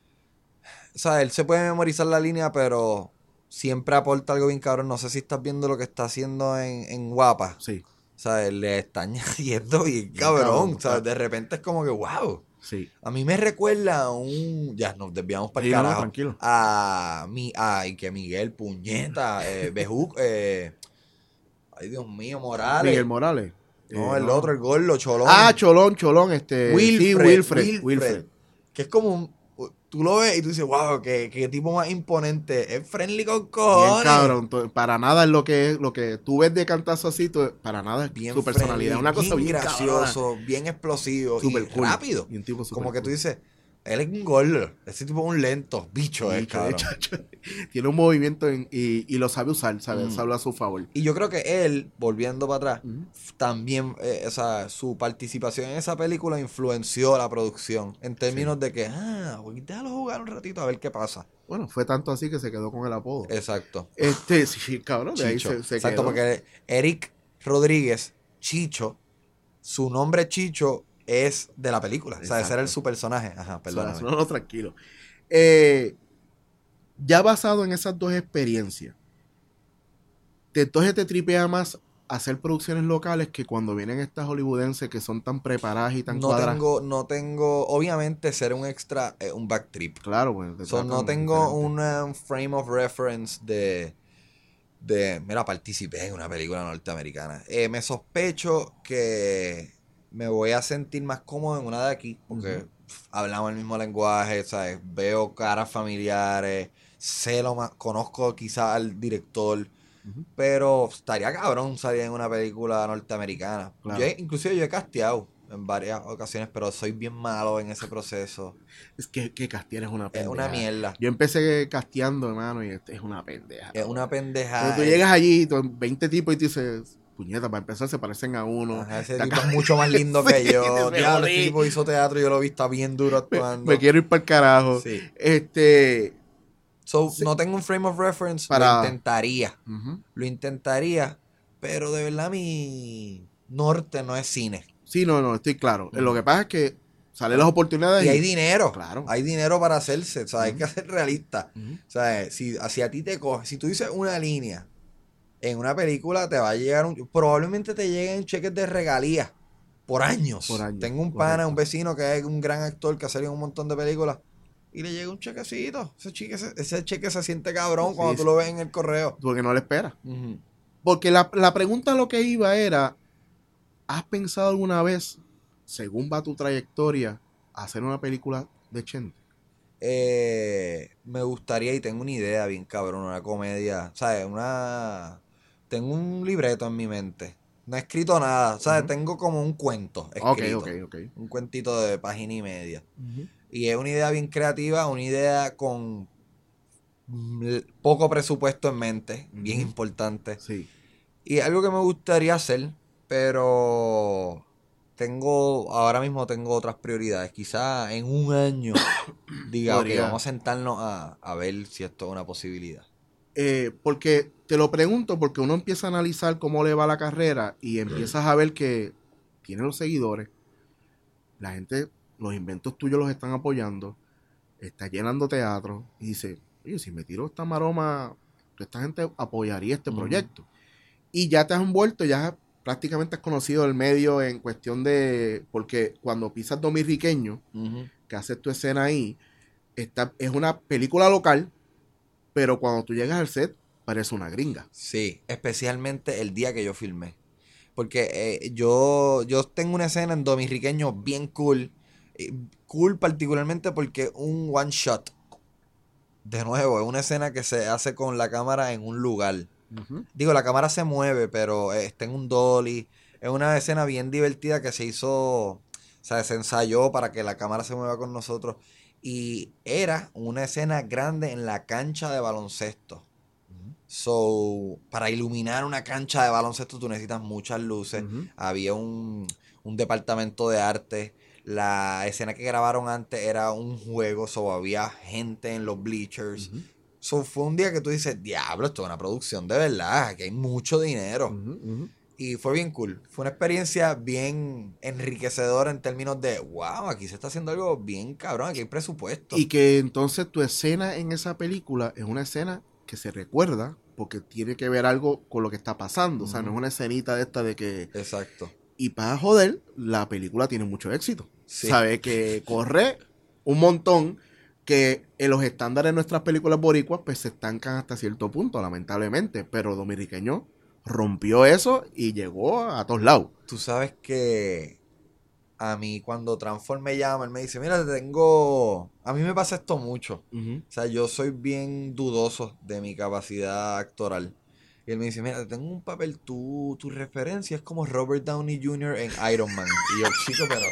O sea, él se puede memorizar la línea, pero siempre aporta algo bien cabrón. No sé si estás viendo lo que está haciendo en, en Guapa. Sí. O sea, le está añadiendo bien cabrón. O sea, de repente es como que, wow. Sí. A mí me recuerda a un... Ya, nos desviamos para el sí, carajo. No, tranquilo. A mi... Ay, que Miguel, puñeta. Eh, Bejuc, eh... Ay, Dios mío, Morales. Miguel Morales. No, eh, el no. otro, el gordo, Cholón. Ah, Cholón, Cholón, este... Wilfred, sí, Wilfred, Wilfred. Wilfred. Que es como un... Tú lo ves y tú dices, wow, qué, qué tipo más imponente. Es friendly con cojones. Bien cabrón. Para nada es lo que es, lo que tú ves de cantazo así, tú, para nada es bien su personalidad. Es una cosa bien gracioso, cabrona. bien explosivo Super y cool. rápido. Y un tipo como que cool. tú dices, él es un gordo. Ese tipo es un lento. Bicho, es cabrón. Tiene un movimiento en, y, y lo sabe usar, sabe, mm. sabe a su favor. Y yo creo que él, volviendo para atrás, mm. también, eh, o sea, su participación en esa película influenció la producción. En términos sí. de que, ah, déjalo jugar un ratito a ver qué pasa. Bueno, fue tanto así que se quedó con el apodo. Exacto. Este, sí, cabrón, de ahí se, se Exacto, quedó. porque Eric Rodríguez, Chicho, su nombre Chicho es de la película. Exacto. O sea, ese era su personaje. Ajá, perdóname. No, no, tranquilo. Eh, ya basado en esas dos experiencias, te, entonces te tripea más hacer producciones locales que cuando vienen estas hollywoodenses que son tan preparadas y tan no cuadradas. Tengo, no tengo, obviamente ser un extra, eh, un back trip. Claro, bueno. So, no tengo un frame of reference de, de, mira, participé en una película norteamericana. Eh, me sospecho que me voy a sentir más cómodo en una de aquí, porque uh-huh. pff, hablamos el mismo lenguaje, ¿sabes? Veo caras familiares, sé lo más, conozco quizás al director, uh-huh. pero estaría cabrón salir en una película norteamericana. Claro. Yo, inclusive yo he casteado en varias ocasiones, pero soy bien malo en ese proceso. Es que, que castear es una pendeja. Es una mierda. Yo empecé casteando, hermano, y es una pendeja. Es una pendeja. Cuando tú llegas allí, veinte tipos y te dices, puñeta, para empezar se parecen a uno. Ajá, ese tipo es mucho más lindo que sí, yo. Diablo, este tipo hizo teatro y yo lo vi, está bien duro actuando. Me, me quiero ir para el carajo. Sí. Este... So, sí. No tengo un frame of reference, para... lo intentaría. Uh-huh. Lo intentaría, pero de verdad mi norte no es cine. Sí, no, no, estoy claro. Uh-huh. Lo que pasa es que salen las oportunidades. Y hay dinero. Claro. Hay dinero para hacerse. O sea, uh-huh. hay que ser realista. Uh-huh. O sea, si, si a ti te coge, si tú dices una línea en una película, te va a llegar un. Probablemente te lleguen cheques de regalías. por años. Por años, Tengo un correcto. pana, un vecino que es un gran actor que ha salido en un montón de películas y le llega un chequecito. Ese cheque, ese cheque se siente cabrón Sí, cuando sí. tú lo ves en el correo. Porque no le esperas. Uh-huh. Porque la, la pregunta lo que iba era, ¿has pensado alguna vez, según va tu trayectoria, hacer una película de Chente? Eh, me gustaría y tengo una idea bien cabrón, una comedia, ¿sabes? Una... Tengo un libreto en mi mente. No he escrito nada, ¿sabes? Uh-huh. Tengo como un cuento escrito. Ok, ok, ok. Un cuentito de página y media. Uh-huh. Y es una idea bien creativa, una idea con poco presupuesto en mente, uh-huh. bien importante. Sí. Y algo que me gustaría hacer, pero tengo, ahora mismo tengo otras prioridades. Quizá en un año diga, ok, vamos a sentarnos a, a ver si esto es una posibilidad. Eh, porque te lo pregunto porque uno empieza a analizar cómo le va la carrera y empiezas a ver que tiene los seguidores, la gente, los inventos tuyos los están apoyando, está llenando teatro y dice, oye, si me tiro esta maroma, esta gente apoyaría este uh-huh. proyecto. Y ya te has envuelto, ya prácticamente has conocido el medio en cuestión de, porque cuando pisas Dominiqueño, uh-huh. que haces tu escena ahí, está, es una película local, pero cuando tú llegas al set, parece una gringa. Sí, especialmente el día que yo filmé. Porque eh, yo, yo tengo una escena en Dominiqueño bien cool. Eh, cool particularmente porque un one shot. De nuevo, es una escena que se hace con la cámara en un lugar. Uh-huh. Digo, la cámara se mueve, pero eh, está en un dolly. Es una escena bien divertida que se hizo, o sea, se ensayó para que la cámara se mueva con nosotros. Y era una escena grande en la cancha de baloncesto. Uh-huh. So, para iluminar una cancha de baloncesto tú necesitas muchas luces. Uh-huh. Había un, un departamento de arte. La escena que grabaron antes era un juego, so había gente en los bleachers. Uh-huh. So, fue un día que tú dices, diablo, esto es una producción de verdad, aquí hay mucho dinero. Uh-huh, uh-huh. Y fue bien cool. Fue una experiencia bien enriquecedora en términos de, wow, aquí se está haciendo algo bien cabrón, aquí hay presupuesto. Y que entonces tu escena en esa película es una escena que se recuerda porque tiene que ver algo con lo que está pasando. Uh-huh. O sea, no es una escenita de esta de que... Exacto. Y para joder, la película tiene mucho éxito. Sí. Sabe que corre un montón, que en los estándares de nuestras películas boricuas pues se estancan hasta cierto punto, lamentablemente. Pero Dominiqueño rompió eso y llegó a todos lados. Tú sabes que a mí cuando Transform me llama, él me dice, mira, te tengo... A mí me pasa esto mucho. Uh-huh. O sea, yo soy bien dudoso de mi capacidad actoral. Y él me dice, mira, te tengo un papel, tu, tu referencia es como Robert Downey junior en Iron Man. Y yo, chico, pero...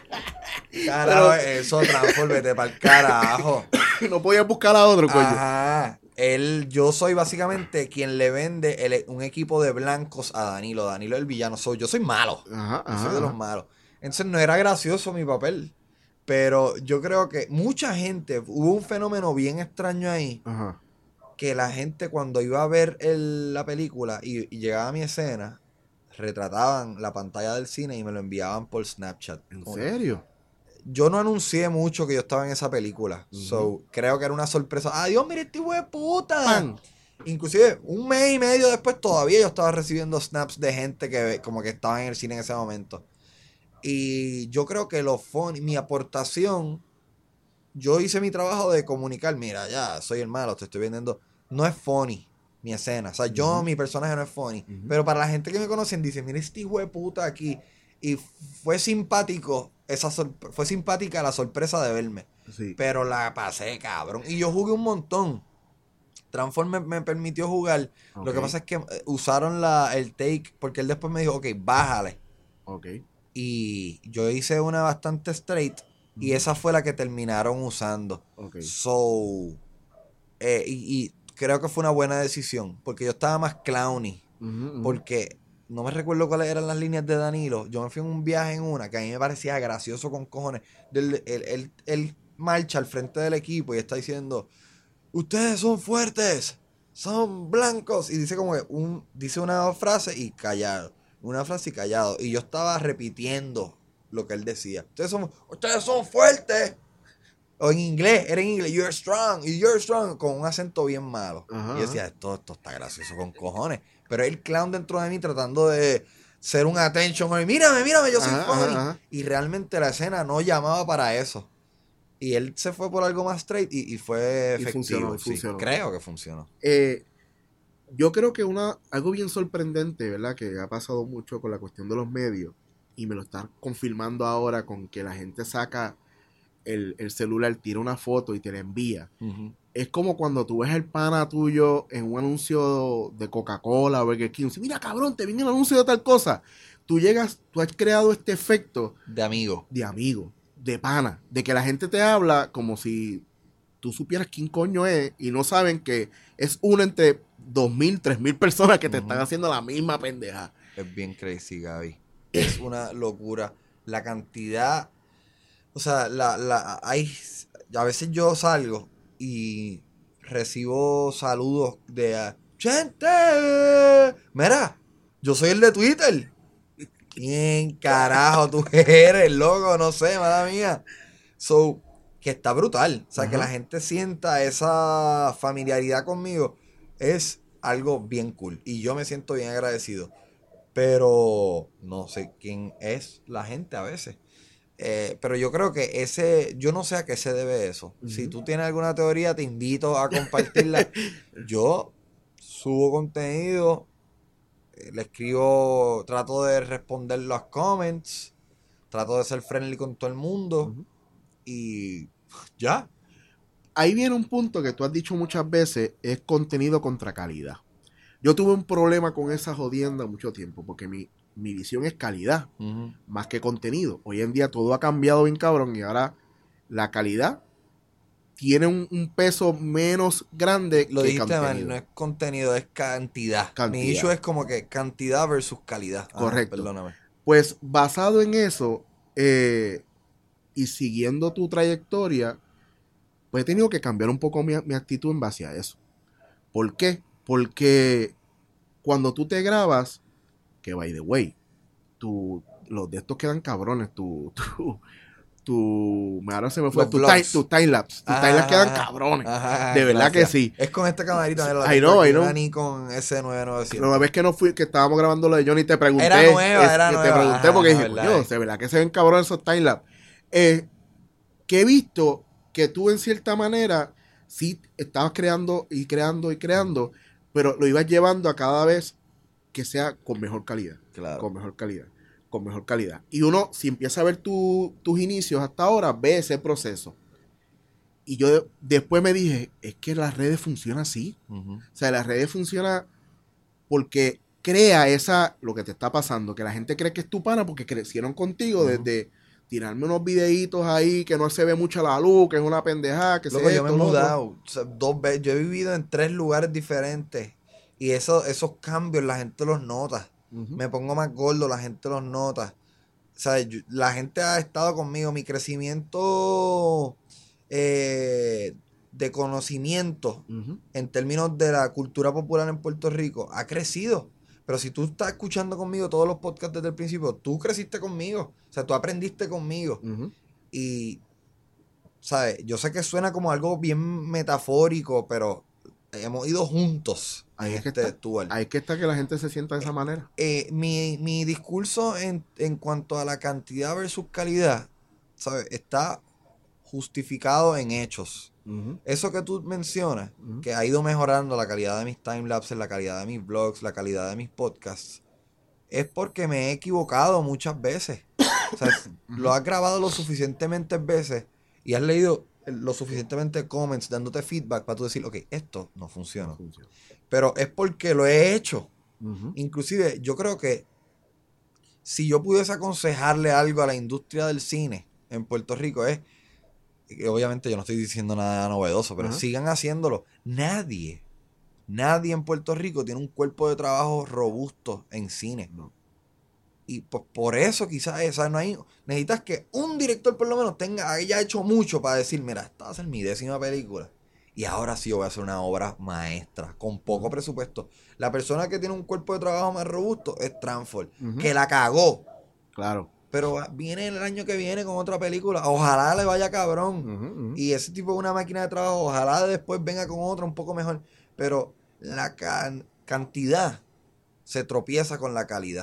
Carajo, pero... eso, Transform, vete pa'l carajo. No podías buscar a otro, coño. Ajá. Él, yo soy básicamente quien le vende el, un equipo de blancos a Danilo. Danilo es el villano. Soy, yo soy malo. Ajá, yo ajá, soy de los malos. Entonces no era gracioso mi papel. Pero yo creo que mucha gente, hubo un fenómeno bien extraño ahí. Ajá. Que la gente cuando iba a ver el, la película y, y llegaba a mi escena, retrataban la pantalla del cine y me lo enviaban por Snapchat. ¿En serio? Yo no anuncié mucho que yo estaba en esa película. Uh-huh. So, creo que era una sorpresa. ¡Adiós, mire este hijo de puta! ¡Pan! Inclusive, un mes y medio después todavía yo estaba recibiendo snaps de gente que como que estaba en el cine en ese momento. Y yo creo que lo funny, mi aportación, yo hice mi trabajo de comunicar, mira, ya, soy el malo, te estoy vendiendo. No es funny mi escena. O sea, uh-huh. yo, mi personaje no es funny. Uh-huh. Pero para la gente que me conocen, dicen, mira este hijo de puta aquí. Y fue simpático, esa sorpre- fue simpática la sorpresa de verme. Sí. Pero la pasé, cabrón. Y yo jugué un montón. Transform me, me permitió jugar. Okay. Lo que pasa es que usaron la, el take, porque él después me dijo, ok, bájale. Ok. Y yo hice una bastante straight, uh-huh. y esa fue la que terminaron usando. Okay. So, eh, y, y creo que fue una buena decisión, porque yo estaba más clowny. Uh-huh, uh-huh. Porque... no me recuerdo cuáles eran las líneas de Danilo. Yo me fui en un viaje en una que a mí me parecía gracioso con cojones. Él, él, él, él marcha al frente del equipo y está diciendo, ustedes son fuertes, son blancos. Y dice como que un, dice una frase y callado. Una frase y callado. Y yo estaba repitiendo lo que él decía. Ustedes son, ustedes son fuertes. O en inglés, era en inglés, you're strong, you're strong, con un acento bien malo. Ajá, y yo decía, esto, esto está gracioso con cojones. Pero el clown dentro de mí tratando de, ser un attention, mírame, mírame, yo soy ajá, funny. ajá, ajá. Y realmente la escena no llamaba para eso. Y él se fue por algo más straight y, y fue Y efectivo. funcionó, y sí, funcionó. creo que funcionó. Eh, yo creo que una algo bien sorprendente, ¿verdad? Que ha pasado mucho con la cuestión de los medios, y me lo están confirmando ahora con que la gente saca el, el celular, tira una foto y te la envía. Uh-huh. Es como cuando tú ves el pana tuyo en un anuncio de Coca-Cola o Burger King. Mira, cabrón, te viene el anuncio de tal cosa. Tú llegas, tú has creado este efecto de amigo. De amigo, de pana. De que la gente te habla como si tú supieras quién coño es y no saben que es uno entre dos mil, tres mil personas que uh-huh. te están haciendo la misma pendeja. Es bien crazy, Gaby. Es una locura. La cantidad... O sea, la, la, hay... A veces yo salgo y recibo saludos de... ¡Gente! Mira, yo soy el de Twitter. ¿Quién carajo tú eres, loco? No sé, mala mía. So, que está brutal. O sea, uh-huh. que la gente sienta esa familiaridad conmigo es algo bien cool. Y yo me siento bien agradecido. Pero no sé quién es la gente a veces. Eh, pero yo creo que ese, yo no sé a qué se debe eso. Uh-huh. Si tú tienes alguna teoría, te invito a compartirla. Yo subo contenido, eh, le escribo, trato de responder los comments, trato de ser friendly con todo el mundo uh-huh. y ya. Ahí viene un punto que tú has dicho muchas veces, es contenido contra calidad. Yo tuve un problema con esa jodienda mucho tiempo, porque mi mi visión es calidad, uh-huh. más que contenido. Hoy en día todo ha cambiado bien cabrón y ahora la calidad tiene un, un peso menos grande Lo que dijiste contenido. mal, no es contenido, es cantidad. cantidad. Mi issue es como que cantidad versus calidad. Correcto. Ah, perdóname. Pues basado en eso eh, y siguiendo tu trayectoria, pues he tenido que cambiar un poco mi, mi actitud en base a eso. ¿Por qué? Porque cuando tú te grabas, que by the way, tu, los de estos quedan cabrones, tu, tu, tu ahora se me fue, tu, time, tu timelapse, tus timelapse quedan cabrones, ajá, de verdad gracias. Que sí. Es con esta camarita, sí, la I know, I know. Una Nikon S nueve novecientos. La vez que no fui, que estábamos grabando lo de Johnny, te pregunté. Era nueva, es, era te nueva. pregunté ajá, porque no, dije, coño, de verdad que se ven cabrones esos timelapse. Eh, que he visto que tú en cierta manera sí estabas creando y creando y creando, pero lo ibas llevando a cada vez que sea con mejor calidad. Claro. Con mejor calidad. Con mejor calidad. Y uno, si empieza a ver tu, tus inicios hasta ahora, ve ese proceso. Y yo de, después me dije, es que las redes funcionan así. Uh-huh. O sea, las redes funcionan porque crea esa, lo que te está pasando, que la gente cree que es tu pana porque crecieron contigo uh-huh. desde tirarme unos videitos ahí que no se ve mucho la luz, que es una pendejada, que Loco, se yo me he mudado o sea, dos veces, yo he vivido en tres lugares diferentes y eso, esos cambios la gente los nota. Uh-huh. Me pongo más gordo, la gente los nota. O sea, yo, la gente ha estado conmigo. Mi crecimiento eh, de conocimiento uh-huh. en términos de la cultura popular en Puerto Rico ha crecido. Pero si tú estás escuchando conmigo todos los podcasts desde el principio, tú creciste conmigo. O sea, tú aprendiste conmigo. Uh-huh. Y, ¿sabes? Yo sé que suena como algo bien metafórico, pero hemos ido juntos. Ahí es, que este está, ahí es que está que la gente se sienta de esa manera. Eh, eh, mi, mi discurso en, en cuanto a la cantidad versus calidad, ¿sabes? Está justificado en hechos. Uh-huh. Eso que tú mencionas, uh-huh. que ha ido mejorando la calidad de mis timelapses, la calidad de mis blogs, la calidad de mis podcasts, es porque me he equivocado muchas veces. O sea, uh-huh. lo has grabado lo suficientemente veces y has leído lo suficientemente comments dándote feedback para tú decir, ok, esto no funciona. No funciona. Pero es porque lo he hecho. Uh-huh. Inclusive, yo creo que si yo pudiese aconsejarle algo a la industria del cine en Puerto Rico es, obviamente yo no estoy diciendo nada novedoso, pero uh-huh. sigan haciéndolo. Nadie, nadie en Puerto Rico tiene un cuerpo de trabajo robusto en cine. No. Y pues por eso quizás esa no hay, necesitas que un director por lo menos tenga, haya hecho mucho para decir, mira, esta va a ser mi décima película. Y ahora sí yo voy a hacer una obra maestra, con poco presupuesto. La persona que tiene un cuerpo de trabajo más robusto es Transform, uh-huh. que la cagó. Claro. Pero viene el año que viene con otra película. Ojalá le vaya cabrón. Uh-huh, uh-huh. Y ese tipo de una máquina de trabajo, ojalá después venga con otra un poco mejor. Pero la can- cantidad se tropieza con la calidad.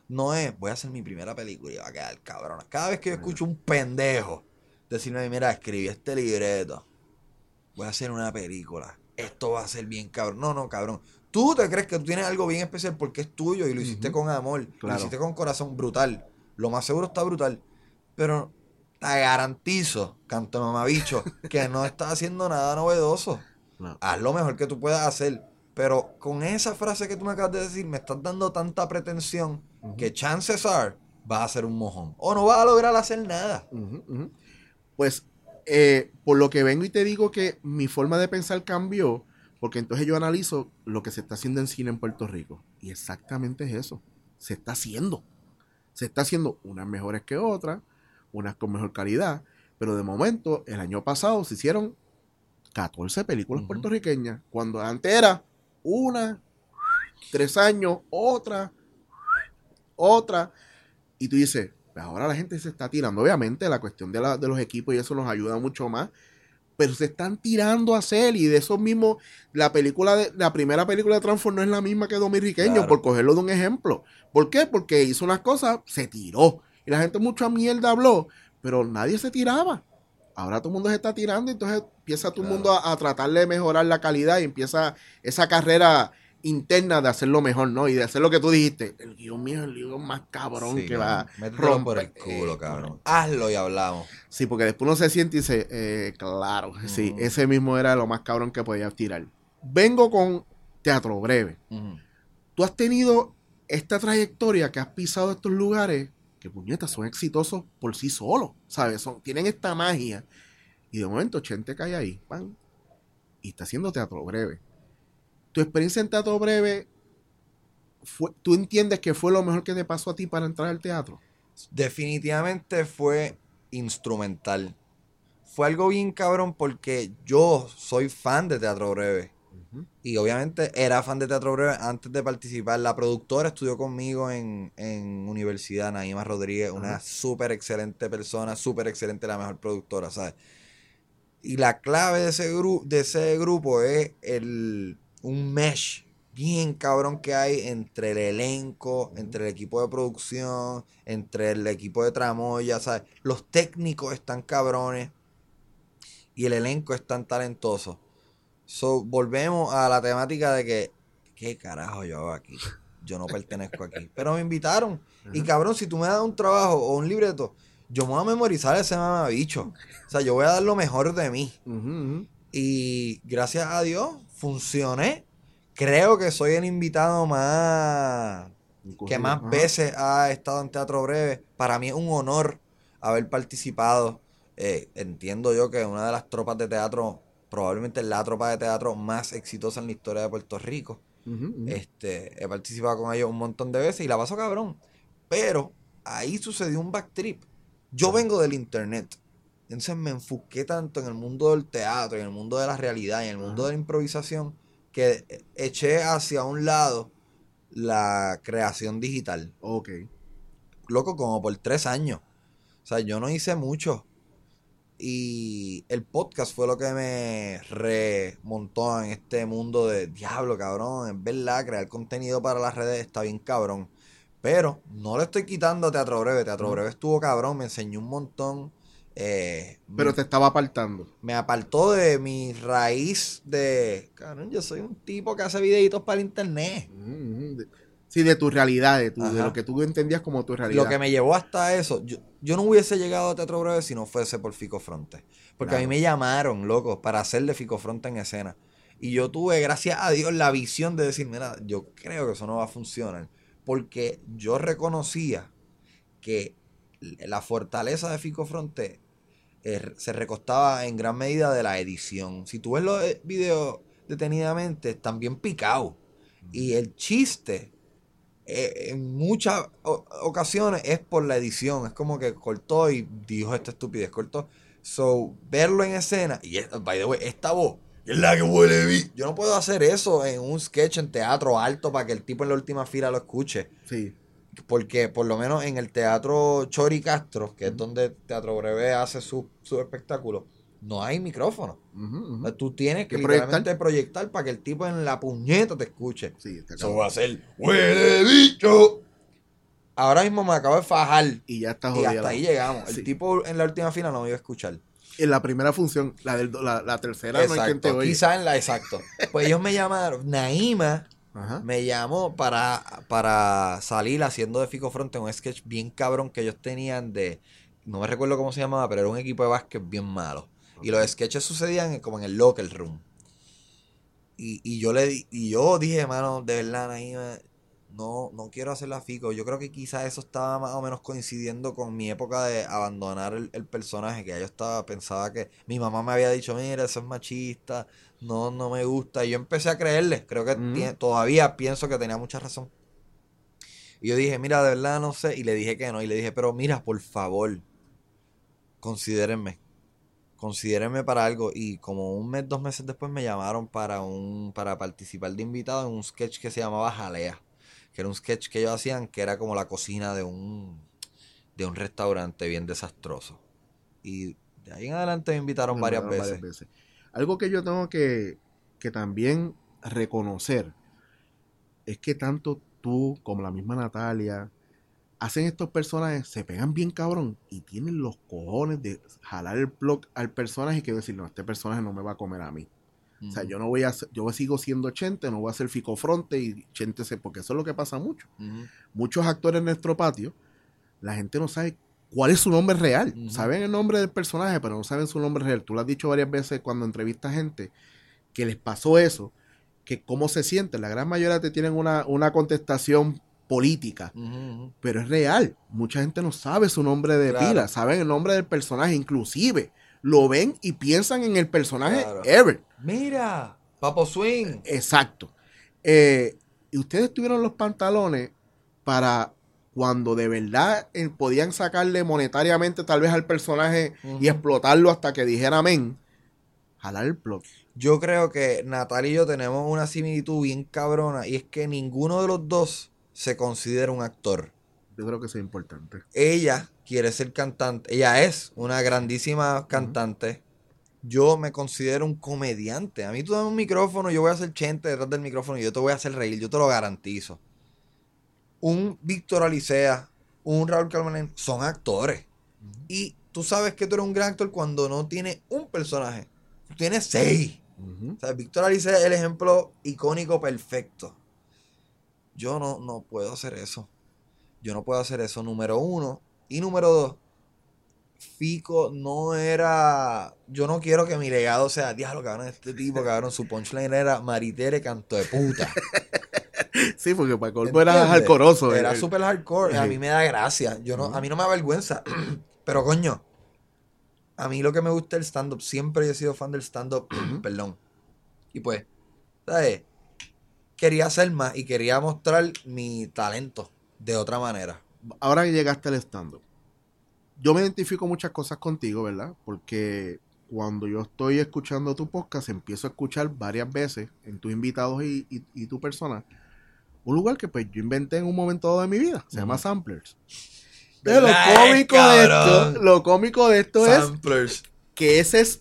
no es, voy a hacer mi primera película y va a quedar cabrón. Cada vez que yo escucho un pendejo decirme, mira, escribí este libreto, voy a hacer una película, esto va a ser bien cabrón. No, no, cabrón. Tú te crees que tú tienes algo bien especial porque es tuyo y lo hiciste uh-huh. con amor, claro. Lo hiciste con corazón, brutal. Lo más seguro está brutal. Pero te garantizo, canto mamabicho, que no estás haciendo nada novedoso. No. Haz lo mejor que tú puedas hacer. Pero con esa frase que tú me acabas de decir, me estás dando tanta pretensión uh-huh. que chances are vas a ser un mojón. O no vas a lograr hacer nada. Uh-huh, uh-huh. Pues, eh, por lo que vengo y te digo que mi forma de pensar cambió, porque entonces yo analizo lo que se está haciendo en cine en Puerto Rico. Y exactamente es eso. Se está haciendo. Se está haciendo unas mejores que otras, unas con mejor calidad. Pero de momento, el año pasado se hicieron catorce películas uh-huh. puertorriqueñas. Cuando antes era una, tres años, otra, otra. Y tú dices, pues ahora la gente se está tirando. Obviamente la cuestión de, la, de los equipos y eso nos ayuda mucho más. Pero se están tirando a hacer, y de esos mismos, la película de, la primera película de Transformers no es la misma que Dominiqueño, claro. por cogerlo de un ejemplo. ¿Por qué? Porque hizo unas cosas, se tiró. Y la gente mucha mierda habló, pero nadie se tiraba. Ahora todo el mundo se está tirando, entonces empieza todo el claro. mundo a, a tratar de mejorar la calidad y empieza esa carrera interna de hacerlo mejor, ¿no? Y de hacer lo que tú dijiste. El guión mío es el guión más cabrón sí, que va a romper por el culo, cabrón. Hazlo y hablamos. Sí, porque después uno se siente y dice, eh, claro, uh-huh. sí, ese mismo era lo más cabrón que podía tirar. Vengo con Teatro Breve. Uh-huh. Tú has tenido esta trayectoria que has pisado estos lugares que, puñetas, son exitosos por sí solos, ¿sabes? Son, tienen esta magia. Y de momento Chente cae ahí, ¡pam! Y está haciendo Teatro Breve. Tu experiencia en Teatro Breve, fue, ¿tú entiendes que fue lo mejor que te pasó a ti para entrar al teatro? Definitivamente fue instrumental. Fue algo bien cabrón porque yo soy fan de Teatro Breve. Uh-huh. Y obviamente era fan de Teatro Breve antes de participar. La productora estudió conmigo en, en universidad, Naima Rodríguez, uh-huh. una súper excelente persona, súper excelente, la mejor productora, ¿sabes? Y la clave de ese, gru- de ese grupo es el... un mesh bien cabrón que hay entre el elenco, entre el equipo de producción, entre el equipo de tramoya, ¿sabes? Los técnicos están cabrones y el elenco es tan talentoso. So, volvemos a la temática de que, ¿qué carajo yo hago aquí? Yo no pertenezco aquí. Pero me invitaron. Uh-huh. Y cabrón, si tú me das un trabajo o un libreto, yo me voy a memorizar ese mamabicho. O sea, yo voy a dar lo mejor de mí. Uh-huh. Y gracias a Dios, funcioné. Creo que soy el invitado más que más Ajá. veces ha estado en Teatro Breve. Para mí es un honor haber participado. Eh, entiendo yo que una de las tropas de teatro, probablemente la tropa de teatro más exitosa en la historia de Puerto Rico. Uh-huh, uh-huh. Este, he participado con ellos un montón de veces y la paso cabrón. Pero ahí sucedió un backtrip. Yo vengo del internet. Entonces me enfoqué tanto en el mundo del teatro, en el mundo de la realidad, en el mundo uh-huh. de la improvisación, que eché hacia un lado la creación digital. Ok. Loco, como por tres años. O sea, yo no hice mucho. Y el podcast fue lo que me remontó en este mundo de diablo, cabrón. Es verdad, crear contenido para las redes está bien cabrón. Pero no le estoy quitando a Teatro Breve. Teatro uh-huh. Breve estuvo cabrón, me enseñó un montón. Eh, Pero me, te estaba apartando. Me apartó de mi raíz de... Cabrón, yo soy un tipo que hace videitos para el internet. Mm-hmm. Sí, de tu realidad, de, tu, de lo que tú entendías como tu realidad. Lo que me llevó hasta eso. Yo, yo no hubiese llegado a Teatro Breve si no fuese por Fico Fronte. Porque claro. a mí me llamaron, loco, para hacer de Fico Fronte en escena. Y yo tuve, gracias a Dios, la visión de decir, mira, yo creo que eso no va a funcionar. Porque yo reconocía que la fortaleza de Fico Fronte eh, se recostaba en gran medida de la edición. Si tú ves los videos detenidamente, están bien picados. Y el chiste, eh, en muchas o- ocasiones, es por la edición. Es como que cortó y dijo esta estupidez, cortó. So, verlo en escena, y by the way, esta voz es la que huele bien. Yo no puedo hacer eso en un sketch en teatro alto para que el tipo en la última fila lo escuche. Sí. Porque por lo menos en el teatro Chori Castro, que uh-huh. es donde Teatro Breve hace su, su espectáculo, no hay micrófono. Uh-huh, uh-huh. Tú tienes que literalmente proyectar? proyectar para que el tipo en la puñeta te escuche. Sí, eso va a ser huele bicho. Ahora mismo me acabo de fajar. Y ya está Y jodido. hasta ahí llegamos. Sí. El tipo en la última fila no me iba a escuchar. En la primera función, la, del, la, la tercera Exacto. no hay quien te oye. Quizás en la, exacto. Pues ellos me llamaron, Naima Ajá. me llamó para, para salir haciendo de Fico Fronte un sketch bien cabrón que ellos tenían de, no me recuerdo cómo se llamaba, pero era un equipo de básquet bien malo. Okay. Y los sketches sucedían como en el locker room. Y, y yo le di, y yo dije, hermano, de verdad, Naima, no, no quiero hacer la Fico. Yo creo que quizás eso estaba más o menos coincidiendo con mi época de abandonar el, el personaje, que ya yo estaba, pensaba que mi mamá me había dicho, mira, eso es machista, no, no me gusta. Y yo empecé a creerle, creo que mm. tiene, todavía pienso que tenía mucha razón. Y yo dije, mira, de verdad no sé, y le dije que no, y le dije, pero mira, por favor, considérenme. Considérenme para algo. Y como un mes, dos meses después me llamaron para un para participar de invitado en un sketch que se llamaba Jalea, que era un sketch que ellos hacían que era como la cocina de un de un restaurante bien desastroso. Y de ahí en adelante me invitaron, me varias, invitaron veces. varias veces. Algo que yo tengo que, que también reconocer es que tanto tú como la misma Natalia hacen estos personajes, se pegan bien cabrón y tienen los cojones de jalar el plug al personaje y que decir, no, este personaje no me va a comer a mí. Uh-huh. O sea, yo no voy a yo sigo siendo Chente, no voy a ser Fico Fronte y Chente se, porque eso es lo que pasa mucho. Uh-huh. Muchos actores en nuestro patio, la gente no sabe cuál es su nombre real. Uh-huh. Saben el nombre del personaje, pero no saben su nombre real. Tú lo has dicho varias veces cuando entrevistas gente que les pasó eso, que cómo se sienten. La gran mayoría te tienen una, una contestación política, uh-huh. pero es real. Mucha gente no sabe su nombre de claro. pila, saben el nombre del personaje, inclusive lo ven y piensan en el personaje claro. ever. Mira, Papo Swing. Exacto. Eh, y ustedes tuvieron los pantalones para cuando de verdad eh, podían sacarle monetariamente tal vez al personaje uh-huh. y explotarlo hasta que dijera amén, jalar el plot. Yo creo que Natalia y yo tenemos una similitud bien cabrona y es que ninguno de los dos se considera un actor. Yo creo que eso es importante. Ella quiere ser cantante. Ella es una grandísima cantante. Uh-huh. Yo me considero un comediante. A mí tú dame un micrófono, yo voy a ser Chente detrás del micrófono y yo te voy a hacer reír. Yo te lo garantizo. Un Víctor Alicea, un Raúl Calmanén, son actores. Uh-huh. Y tú sabes que tú eres un gran actor cuando no tienes un personaje. Tú tienes seis. Uh-huh. O sea, Víctor Alicea es el ejemplo icónico perfecto. Yo no, no puedo hacer eso. Yo no puedo hacer eso, número uno. Y número dos, Fico no era... Yo no quiero que mi legado sea, diablo, cabrón, este tipo, cabrón, su punchline era Maritere canto de puta. Sí, porque para colmo era hardcoreoso. Era súper hardcore. A mí me da gracia. Yo no, a mí no me avergüenza. Pero, coño, a mí lo que me gusta es el stand-up. Siempre he sido fan del stand-up. Perdón. Y pues, ¿sabes? Quería hacer más y quería mostrar mi talento de otra manera. Ahora que llegaste al stand-up, yo me identifico muchas cosas contigo, ¿verdad? Porque cuando yo estoy escuchando tu podcast, empiezo a escuchar varias veces en tus invitados y, y, y tu persona, un lugar que pues yo inventé en un momento dado de mi vida, se uh-huh. llama Samplers. Entonces, lo cómico de esto, lo cómico de esto Samplers. Es que ese es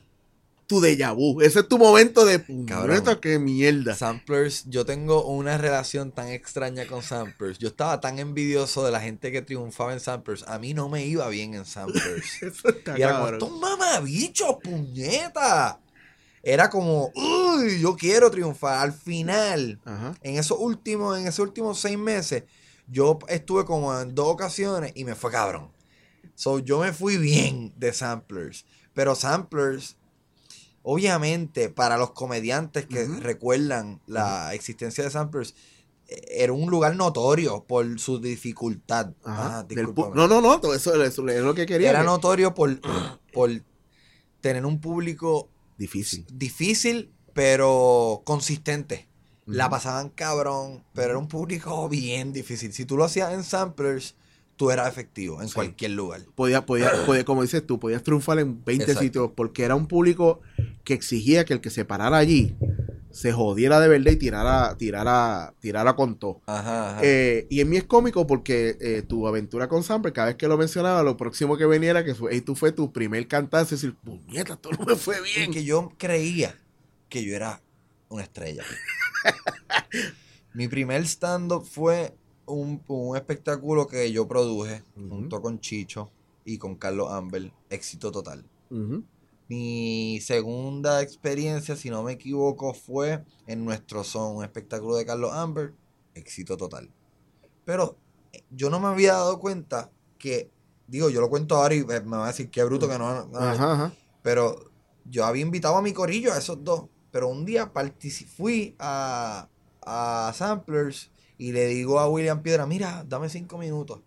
tu déjà vu. Ese es tu momento de puñeta, qué mierda. Samplers, yo tengo una relación tan extraña con Samplers. Yo estaba tan envidioso de la gente que triunfaba en Samplers. A mí no me iba bien en Samplers. Eso está y era como, estos mamabichos, puñeta. Era como, uy, yo quiero triunfar. Al final, uh-huh. en esos últimos, en esos últimos seis meses, yo estuve como en dos ocasiones y me fue cabrón. So, yo me fui bien de Samplers. Pero Samplers, obviamente, para los comediantes que uh-huh. recuerdan la uh-huh. existencia de Samplers, era un lugar notorio por su dificultad. Ajá, pu- no, no, no, todo eso, eso es lo que quería. Era notorio por, por tener un público difícil, difícil pero consistente. Uh-huh. La pasaban cabrón, pero uh-huh. era un público bien difícil. Si tú lo hacías en Samplers, tú eras efectivo en sí. cualquier lugar. Podía, podía, podía, como dices tú, podías triunfar en veinte Exacto. sitios porque era un público que exigía que el que se parara allí se jodiera de verdad y tirara, tirara, tirara con todo. Ajá, ajá. Eh, y en mí es cómico porque eh, tu aventura con Sample, cada vez que lo mencionaba, lo próximo que veniera, que fue, hey, tú fue tu primer cantante, es decir, puñeta, todo no me fue bien. Y que yo creía que yo era una estrella. Mi primer stand-up fue un, un espectáculo que yo produje Uh-huh. junto con Chicho y con Carlos Amber. Éxito total. Uh-huh. Mi segunda experiencia, si no me equivoco, fue en Nuestro Son, un espectáculo de Carlos Amber. Éxito total. Pero yo no me había dado cuenta que, digo, yo lo cuento ahora y me va a decir qué bruto que no. no Ajá, ajá. Pero yo había invitado a mi corillo, a esos dos. Pero un día partici- fui a, a Samplers y le digo a William Piedra, mira, dame cinco minutos.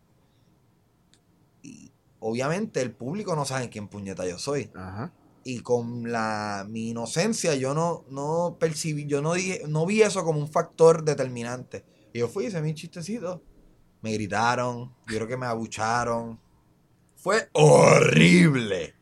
Y obviamente el público no sabe quién puñeta yo soy. Ajá. Y con la mi inocencia yo no, no percibí, yo no dije, no vi eso como un factor determinante. Y yo fui, hice mi chistecito. Me gritaron, yo creo que me abucharon. Fue horrible.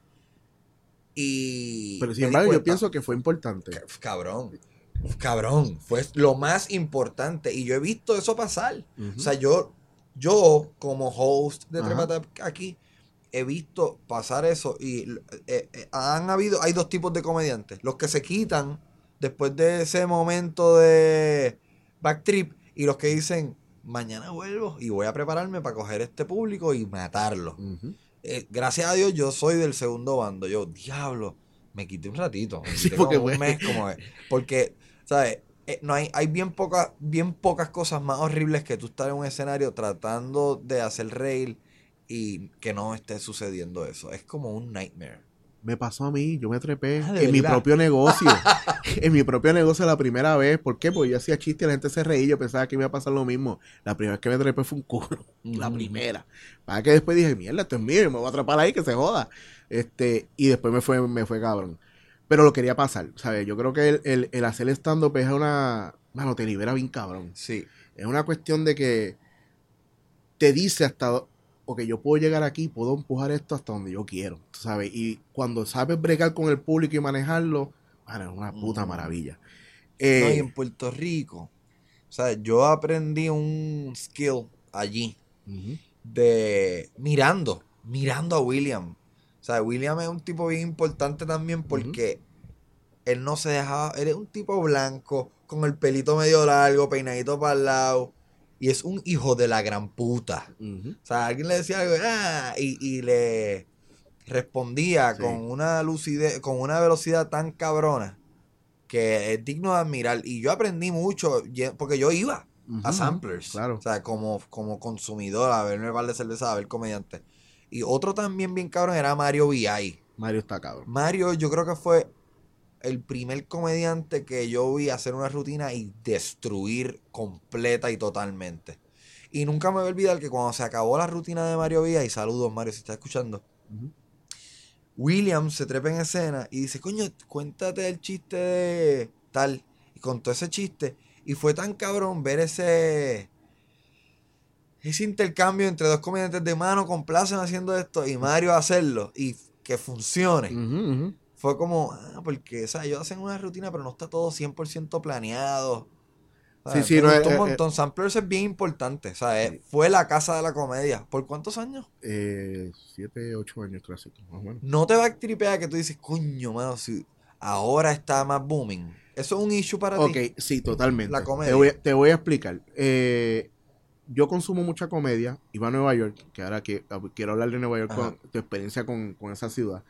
Y Pero sin me di embargo, yo cuenta, pienso que fue importante. cabrón, cabrón, fue lo más importante. Y yo he visto eso pasar. Uh-huh. O sea, yo, yo como host de Ajá. Trépate aquí, he visto pasar eso. Y eh, eh, han habido, hay dos tipos de comediantes. Los que se quitan después de ese momento de backtrip y los que dicen, mañana vuelvo y voy a prepararme para coger este público y matarlo. Uh-huh. Eh, gracias a Dios yo soy del segundo bando. Yo, diablo, me quité un ratito. Me Sí, quité porque como un fue- mes, como que- porque, ¿sabes? Eh, no hay, hay bien pocas, bien pocas cosas más horribles que tú estar en un escenario tratando de hacer reír y que no esté sucediendo eso. Es como un nightmare. Me pasó a mí, yo me trepé Ah, ¿de en mi verdad? propio negocio. En mi propio negocio la primera vez. ¿Por qué? Porque yo hacía chistes y la gente se reía. Yo pensaba que me iba a pasar lo mismo. La primera vez que me trepé fue un culo. La Ujú. primera. Para que después dije, mierda, esto es mío, yo me voy a atrapar ahí, que se joda. Este, y después me fue, me fue cabrón. Pero lo quería pasar, ¿sabes? Yo creo que el, el, el hacer stand-up es una... Mano, te libera bien cabrón. Sí. Es una cuestión de que te dice hasta... Ok, yo puedo llegar aquí, puedo empujar esto hasta donde yo quiero, ¿sabes? Y cuando sabes bregar con el público y manejarlo, mano, es una puta Mm. maravilla. No, y Eh, en Puerto Rico, o sea, yo aprendí un skill allí uh-huh. de mirando, mirando a William. O sea, William es un tipo bien importante también porque él no se dejaba, él es un tipo blanco, con el pelito medio largo, peinadito para el lado, y es un hijo de la gran puta. Uh-huh. O sea, alguien le decía algo, ah, y, y le respondía Sí. con una lucidez, con una velocidad tan cabrona que es digno de admirar. Y yo aprendí mucho, ye- porque yo iba Uh-huh. a Samplers, Claro. o sea, como, como consumidor, a verme un par de cerveza, a ver comediante. Y otro también bien cabrón era Mario V I. Mario está cabrón. Mario yo creo que fue el primer comediante que yo vi hacer una rutina y destruir completa y totalmente. Y nunca me voy a olvidar que cuando se acabó la rutina de Mario V I, saludos Mario si estás escuchando, Uh-huh. William se trepa en escena y dice, coño, cuéntate el chiste de tal. Y contó ese chiste. Y fue tan cabrón ver ese ese intercambio entre dos comediantes de mano, complacen haciendo esto y Mario hacerlo y que funcione. Uh-huh. Uh-huh. Fue como, ah, porque, o sea, ellos hacen una rutina, pero no está todo cien por ciento planeado. O sea, Sí, sí, me no, gustó eh, un eh, montón. Samplers es bien importante. O sea, eh, Sí. fue la casa de la comedia. ¿Por cuántos años? eh, siete, ocho años clásico, más o menos. No te va a tripear que tú dices, coño, mano, si ahora está más booming. ¿Eso es un issue para Ok, ti? sí, totalmente. La comedia. Te voy, a- te voy a explicar. Eh, yo consumo mucha comedia. Iba a Nueva York, que ahora que, quiero hablar de Nueva York, Ajá. con tu experiencia con, con esa ciudad.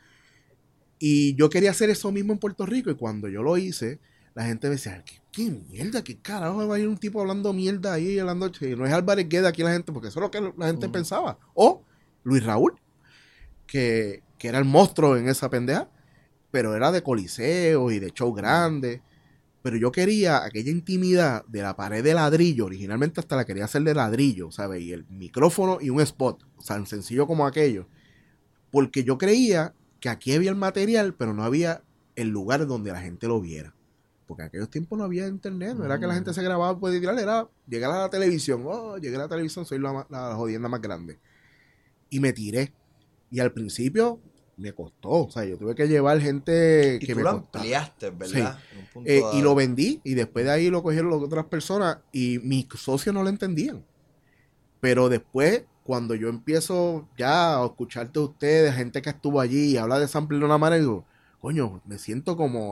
Y yo quería hacer eso mismo en Puerto Rico. Y cuando yo lo hice, la gente me decía, ¿qué, qué mierda? ¿Qué carajo va a ir un tipo hablando mierda ahí? Hablando, que no es Álvarez Gueda aquí la gente, porque eso es lo que la gente Ujú. pensaba. O Luis Raúl, que, que era el monstruo en esa pendeja, pero era de coliseo y de show grande. Pero yo quería aquella intimidad de la pared de ladrillo, originalmente hasta la quería hacer de ladrillo, ¿sabes? Y el micrófono y un spot, o sea, tan sencillo como aquello. Porque yo creía que aquí había el material, pero no había el lugar donde la gente lo viera. Porque en aquellos tiempos no había internet, no era que la gente se grababa por tirar, era llegar a la televisión. Oh, llegué a la televisión, soy la, la jodienda más grande. Y me tiré. Y al principio me costó, o sea, yo tuve que llevar gente Y que tú me lo costaba. ampliaste, ¿verdad? En un punto Eh, y dado. lo vendí y después de ahí lo cogieron las otras personas y mis socios no lo entendían. Pero después, cuando yo empiezo ya a escucharte a ustedes, gente que estuvo allí y habla de sample de una manera, digo, coño, me siento como,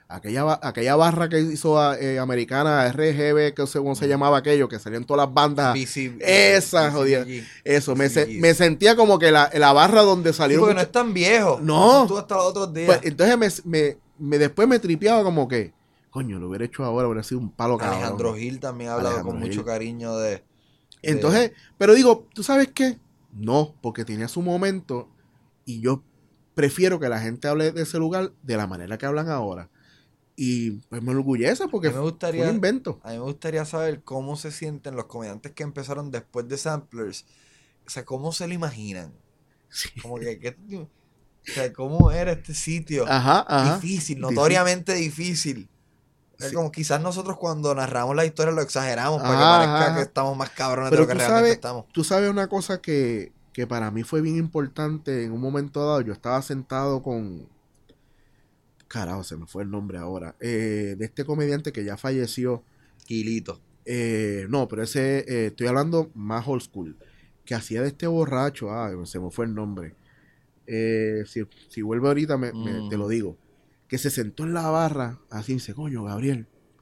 Aquella, ba- aquella barra que hizo eh, americana, R G B, que sé cómo se llamaba aquello, que salían todas las bandas. B C, Esa, jodida. B C B G. Eso, me, se- B C B Gs. me sentía como que la, la barra donde Sí, salió. porque no es tan viejo. No. Eso estuvo hasta los otros días. Pues, entonces me, me, me- después me tripeaba como que, coño, lo hubiera hecho ahora, hubiera sido un palo cabrón. Alejandro Gil también ha hablado Alejandro con Gil. mucho cariño de, de- Entonces, pero digo, ¿tú sabes qué? No, porque tenía su momento y yo prefiero que la gente hable de ese lugar de la manera que hablan ahora. Y pues me enorgullece porque A mí me gustaría- fue un invento. A mí me gustaría saber cómo se sienten los comediantes que empezaron después de Samplers. O sea, cómo se lo imaginan. Sí. Como que, ¿qué- o sea, ¿cómo era este sitio? Ajá, ajá. Difícil, notoriamente difícil. Es Sí. como quizás nosotros cuando narramos la historia lo exageramos para Ajá, que parezca ajá. que estamos más cabrones Pero de lo que tú realmente sabes, estamos. tú sabes una cosa que, que para mí fue bien importante en un momento dado. Yo estaba sentado con... Carajo, se me fue el nombre ahora. eh, de este comediante que ya falleció. Quilito. Eh, no, pero ese, eh, estoy hablando más old school. Que hacía de este borracho. Ah, se me fue el nombre. Eh, si, si vuelve ahorita me, me- Mm. te lo digo. Que se sentó en la barra. Así dice, coño, Gabriel.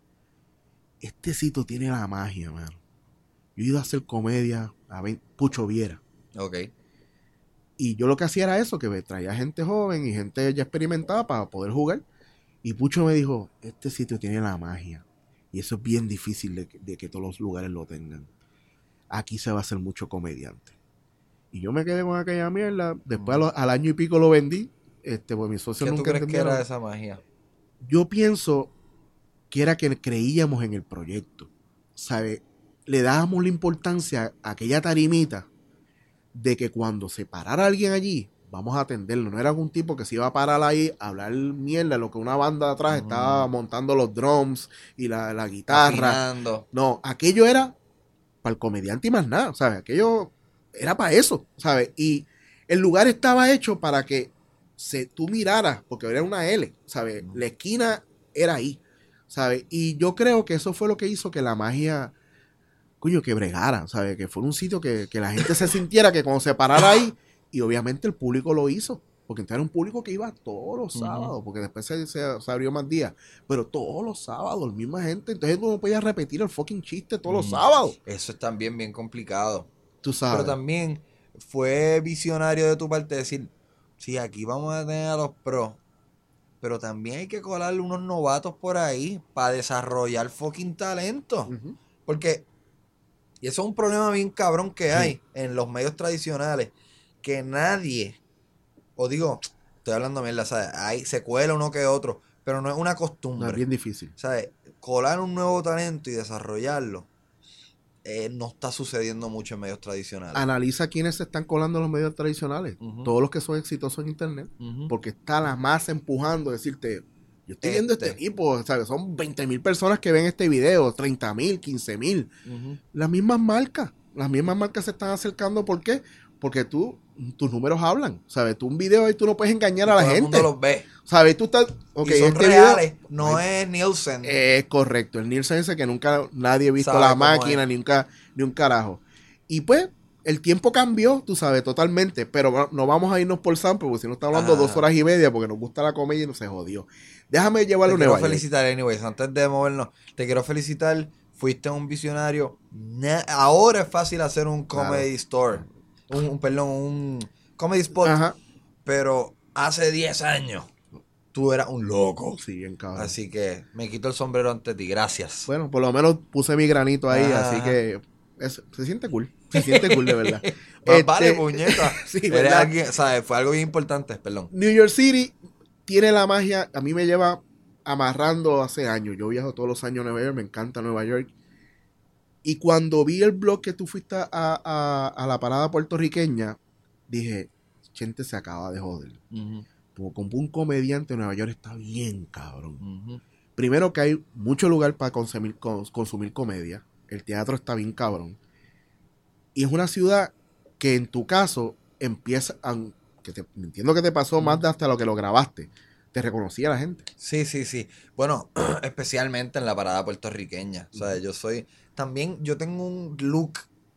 Este sitio tiene la magia, mano. Yo he ido a hacer comedia a ver, Pucho Viera. Ok. Y yo lo que hacía era eso, que me traía gente joven y gente ya experimentada para poder jugar. Y Pucho me dijo, este sitio tiene la magia. Y eso es bien difícil de, que- de que todos los lugares lo tengan. Aquí se va a hacer mucho comediante. Y yo me quedé con aquella mierda. Después a lo- al año y pico lo vendí. Este, pues mis socios ¿Qué tú nunca crees que entendieron. era esa magia? Yo pienso que era que creíamos en el proyecto. ¿Sabe? Le dábamos la importancia a aquella tarimita de que cuando se parara alguien allí, vamos a atenderlo. No era algún tipo que se iba a parar ahí a hablar mierda, lo que una banda de atrás Mm. estaba montando los drums y la, la guitarra. Afinando. No, aquello era para el comediante y más nada, ¿sabes? Aquello era para eso, ¿sabes? Y el lugar estaba hecho para que se, tú miraras, porque era una L, ¿sabes? Mm. La esquina era ahí, ¿sabes? Y yo creo que eso fue lo que hizo que la magia, coño, que bregara, ¿sabes? Que fuera un sitio que, que la gente se sintiera que cuando se parara ahí, y obviamente el público lo hizo, porque entonces era un público que iba todos los Ujú. sábados, porque después se, se, se abrió más días, pero todos los sábados, la misma gente, entonces tú no podías repetir el fucking chiste todos los Mm. sábados, Eso es también bien complicado. tú sabes. Pero también fue visionario de tu parte decir, sí, aquí vamos a tener a los pros, pero también hay que colarle unos novatos por ahí para desarrollar fucking talento. Ujú. Porque, y eso es un problema bien cabrón que Sí. hay en los medios tradicionales, que nadie, o digo, estoy hablando mierda, ¿sabes? Hay, se cuela uno que otro, pero no es una No, costumbre. es bien difícil. ¿Sabes? Colar un nuevo talento y desarrollarlo eh, no está sucediendo mucho en medios tradicionales. Analiza quiénes se están colando en los medios tradicionales, Ujú. todos los que son exitosos en internet, Ujú. porque está la masa empujando, decirte, yo estoy viendo este Este. tipo, ¿sabes? Son veinte mil personas que ven este video, treinta mil, quince mil, Ujú. las mismas marcas, las mismas marcas se están acercando, ¿por qué? Porque tú, tus números hablan, ¿sabes? Tú un video ahí tú no puedes engañar Y a la todo el gente, mundo los ve. ¿sabes? Tú estás, ok, y son este reales, video, no Ay, es Nielsen. es correcto, el Nielsen ese que nunca nadie ha visto Sabe la cómo máquina, es. ni, nunca, ni un carajo. Y pues, el tiempo cambió, tú sabes, totalmente, pero va- no vamos a irnos por sample, porque si no está hablando Ajá. dos horas y media, porque nos gusta la comedia y no se jodió. Déjame Te llevarlo a quiero Nueva York. felicitar, anyways, antes de movernos, te quiero felicitar. Fuiste un visionario. Na- Ahora es fácil hacer un comedy Claro. store. Un, un- perdón, un comedy spot. Ajá. Pero hace diez años tú eras un loco. Sí, bien cabrón. Así que me quito el sombrero ante ti. Gracias. Bueno, por lo menos puse mi granito ahí, Ajá. así que es- se siente cool. Se siente cool, de verdad. Más Este, vale, puñeta. sí, Eres ¿verdad? alguien- ¿sabes? Fue algo bien importante, perdón. New York City tiene la magia, a mí me lleva amarrando hace años. Yo viajo todos los años a Nueva York, me encanta Nueva York. Y cuando vi el blog que tú fuiste a, a, a la parada puertorriqueña, dije, gente se acaba de joder. Ujú, Como, como un comediante en Nueva York está bien cabrón. ujú. Primero que hay mucho lugar para consumir, cons- consumir comedia. El teatro está bien cabrón. Y es una ciudad que en tu caso empieza, aun- que te, entiendo que te pasó más de hasta lo que lo grabaste. Te reconocía la gente. Sí, sí, sí. Bueno, especialmente en la parada puertorriqueña. O sea, yo soy... También yo tengo un look